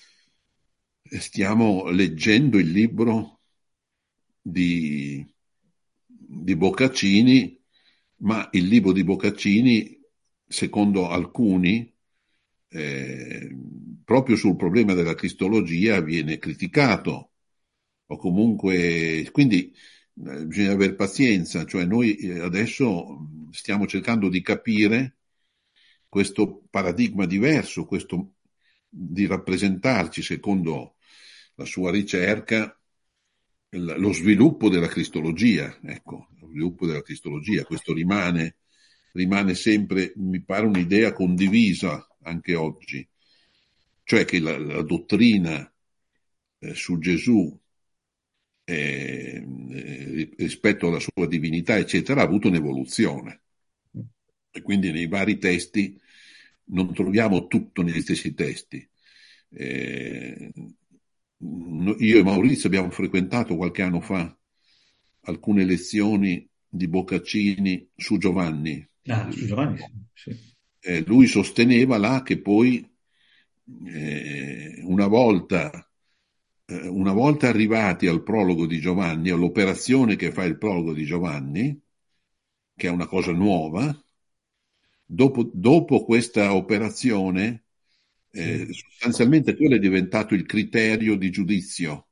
stiamo leggendo il libro di, di Boccaccini, ma il libro di Boccaccini, secondo alcuni, eh, proprio sul problema della cristologia viene criticato, o comunque, quindi eh, bisogna avere pazienza, cioè noi eh, adesso stiamo cercando di capire questo paradigma diverso, questo di rappresentarci secondo la sua ricerca lo sviluppo della cristologia, ecco, lo sviluppo della cristologia, questo rimane rimane sempre, mi pare, un'idea condivisa anche oggi, cioè che la, la dottrina eh, su Gesù eh, eh, rispetto alla sua divinità, eccetera, ha avuto un'evoluzione. E quindi nei vari testi non troviamo tutto negli stessi testi. Eh, io e Maurizio abbiamo frequentato qualche anno fa alcune lezioni di Boccaccini su Giovanni. Ah, su Giovanni, sì. Eh, lui sosteneva là che poi eh, una volta eh, una volta arrivati al prologo di Giovanni, all'operazione che fa il prologo di Giovanni, che è una cosa nuova, dopo, dopo questa operazione eh, Sì. sostanzialmente quello è diventato il criterio di giudizio.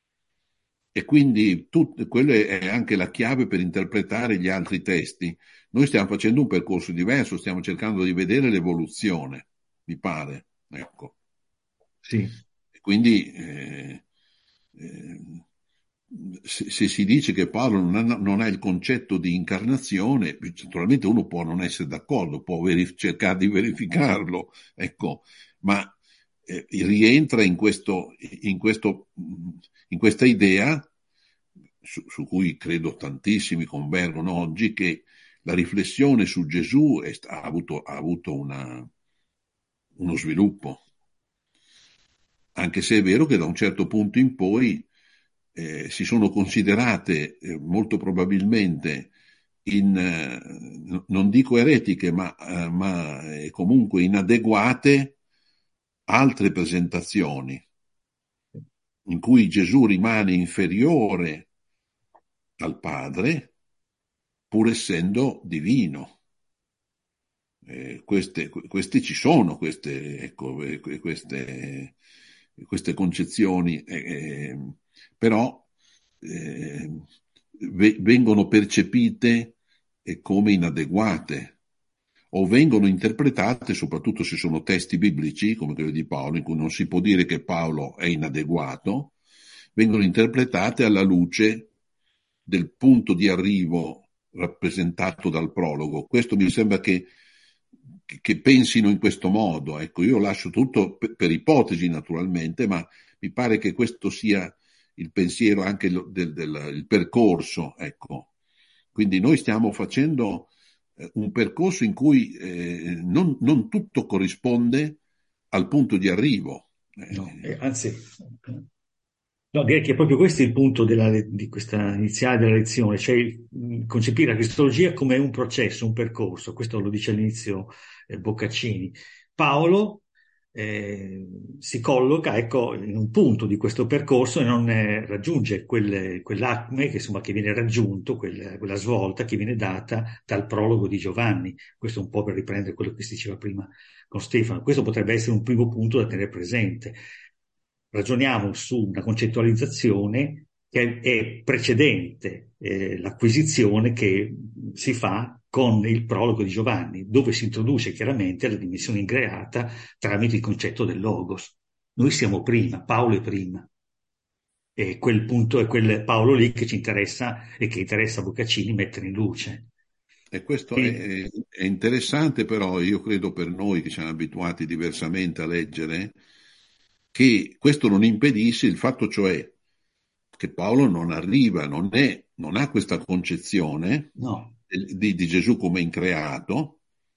E quindi tut, quello è anche la chiave per interpretare gli altri testi. Noi stiamo facendo un percorso diverso, stiamo cercando di vedere l'evoluzione, mi pare. Ecco. Sì. E quindi eh, eh, se, se si dice che Paolo non ha, non ha il concetto di incarnazione, naturalmente uno può non essere d'accordo, può verif- cercare di verificarlo, ecco, ma eh, rientra in questo, in questo in questa idea su, su cui credo tantissimi convergono oggi, che la riflessione su Gesù è, ha avuto, ha avuto una, uno sviluppo, anche se è vero che da un certo punto in poi eh, si sono considerate eh, molto probabilmente in, eh, non dico eretiche, ma, eh, ma eh, comunque inadeguate altre presentazioni in cui Gesù rimane inferiore al Padre, pur essendo divino. Eh, queste, queste ci sono, queste, ecco, queste, queste concezioni, eh, però eh, vengono percepite come inadeguate o vengono interpretate, soprattutto se sono testi biblici, come quello di Paolo, in cui non si può dire che Paolo è inadeguato, vengono interpretate alla luce del punto di arrivo rappresentato dal prologo. Questo mi sembra che, che pensino in questo modo. Ecco, io lascio tutto per, per ipotesi naturalmente, ma mi pare che questo sia il pensiero anche del, del, del il percorso. Ecco. Quindi noi stiamo facendo eh, un percorso in cui eh, non, non tutto corrisponde al punto di arrivo. No, eh, anzi, no, direi che proprio questo è il punto della, di questa iniziale della lezione, cioè mh, concepire la cristologia come un processo, un percorso. Questo lo dice all'inizio eh, Boccaccini. Paolo eh, si colloca, ecco, in un punto di questo percorso e non eh, raggiunge quel, quell'acme che, insomma, che viene raggiunto, quel, quella svolta che viene data dal prologo di Giovanni. Questo un po' per riprendere quello che si diceva prima con Stefano. Questo potrebbe essere un primo punto da tenere presente. Ragioniamo su una concettualizzazione che è precedente eh, l'acquisizione che si fa con il prologo di Giovanni, dove si introduce chiaramente la dimensione increata tramite il concetto del logos. Noi siamo prima, Paolo è prima. E quel punto è quel Paolo lì che ci interessa e che interessa a Boccaccini mettere in luce. E questo E... è, è interessante, però io credo per noi che siamo abituati diversamente a leggere, che questo non impedisce il fatto, cioè, che Paolo non arriva, non, è, non ha questa concezione no. di, di Gesù come increato.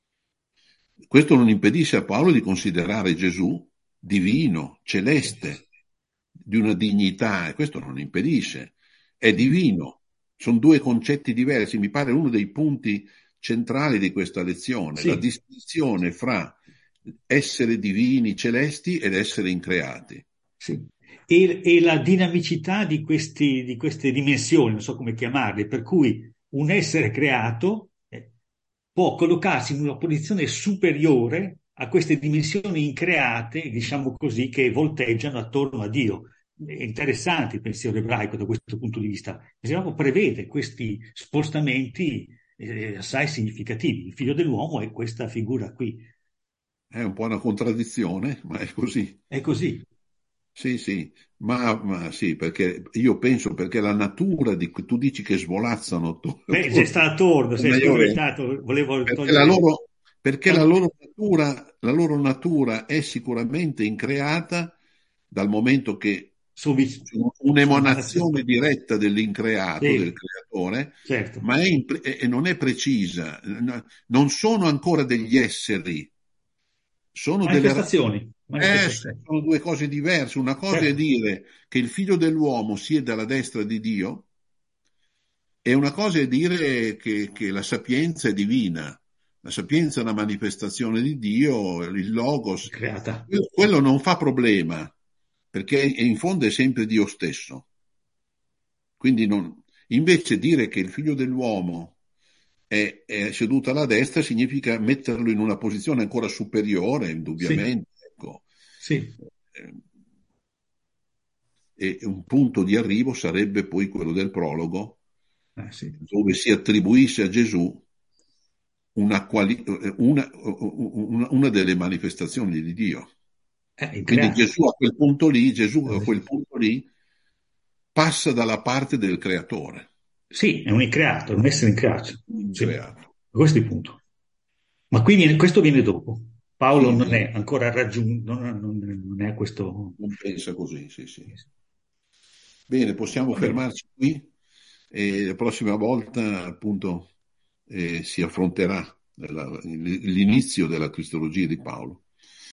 Questo non impedisce a Paolo di considerare Gesù divino, celeste, di una dignità, e questo non impedisce. È divino. Sono due concetti diversi. Mi pare uno dei punti centrali di questa lezione, Sì. la distinzione fra essere divini, celesti ed essere increati. Sì. E, e la dinamicità di, questi, di queste dimensioni, non so come chiamarle, per cui un essere creato eh, può collocarsi in una posizione superiore a queste dimensioni increate, diciamo così, che volteggiano attorno a Dio. È interessante il pensiero ebraico da questo punto di vista. L'Ebraico prevede questi spostamenti eh, assai significativi. Il figlio dell'uomo è questa figura qui. È un po' una contraddizione, ma è così. È così. Sì, sì, Ma, ma sì, perché io penso perché la natura di cui tu dici che svolazzano tu, Beh, c'è stato torno, sei io vedo, spaventato, volevo perché la togliere... loro, perché la No, loro natura, la loro natura è sicuramente increata dal momento che subito, sono sono emanazioni. un'emanazione diretta dell'increato, del Sì, creatore, certo. ma è impre- e non è precisa, non sono ancora degli esseri, sono delle Manifestazioni, eh, manifestazioni. sono due cose diverse. Una cosa è Certo. dire che il figlio dell'uomo siede alla destra di Dio, e una cosa è dire che, che la sapienza è divina. La sapienza è una manifestazione di Dio, il Logos. Creata. Quello, quello non fa problema, perché in fondo è sempre Dio stesso. Quindi non, invece dire che il figlio dell'uomo è, è seduto alla destra significa metterlo in una posizione ancora superiore, Sì, indubbiamente. Ecco. sì, Eh, E un punto di arrivo sarebbe poi quello del prologo, eh, sì. dove si attribuisce a Gesù una, quali- una, una, una delle manifestazioni di Dio. Eh, il Quindi creato. Gesù a quel punto lì, Gesù a Eh, quel punto lì passa dalla parte del creatore, Sì, è un increato, è un essere increato. Sì, increato. questo è il punto. Ma qui viene- questo viene dopo. Paolo Sì, non viene- è ancora raggiunto, non, non- non è a questo. non pensa così, sì, sì. Bene, possiamo Va bene. fermarci qui e la prossima volta appunto eh, si affronterà la- l'inizio della Cristologia di Paolo.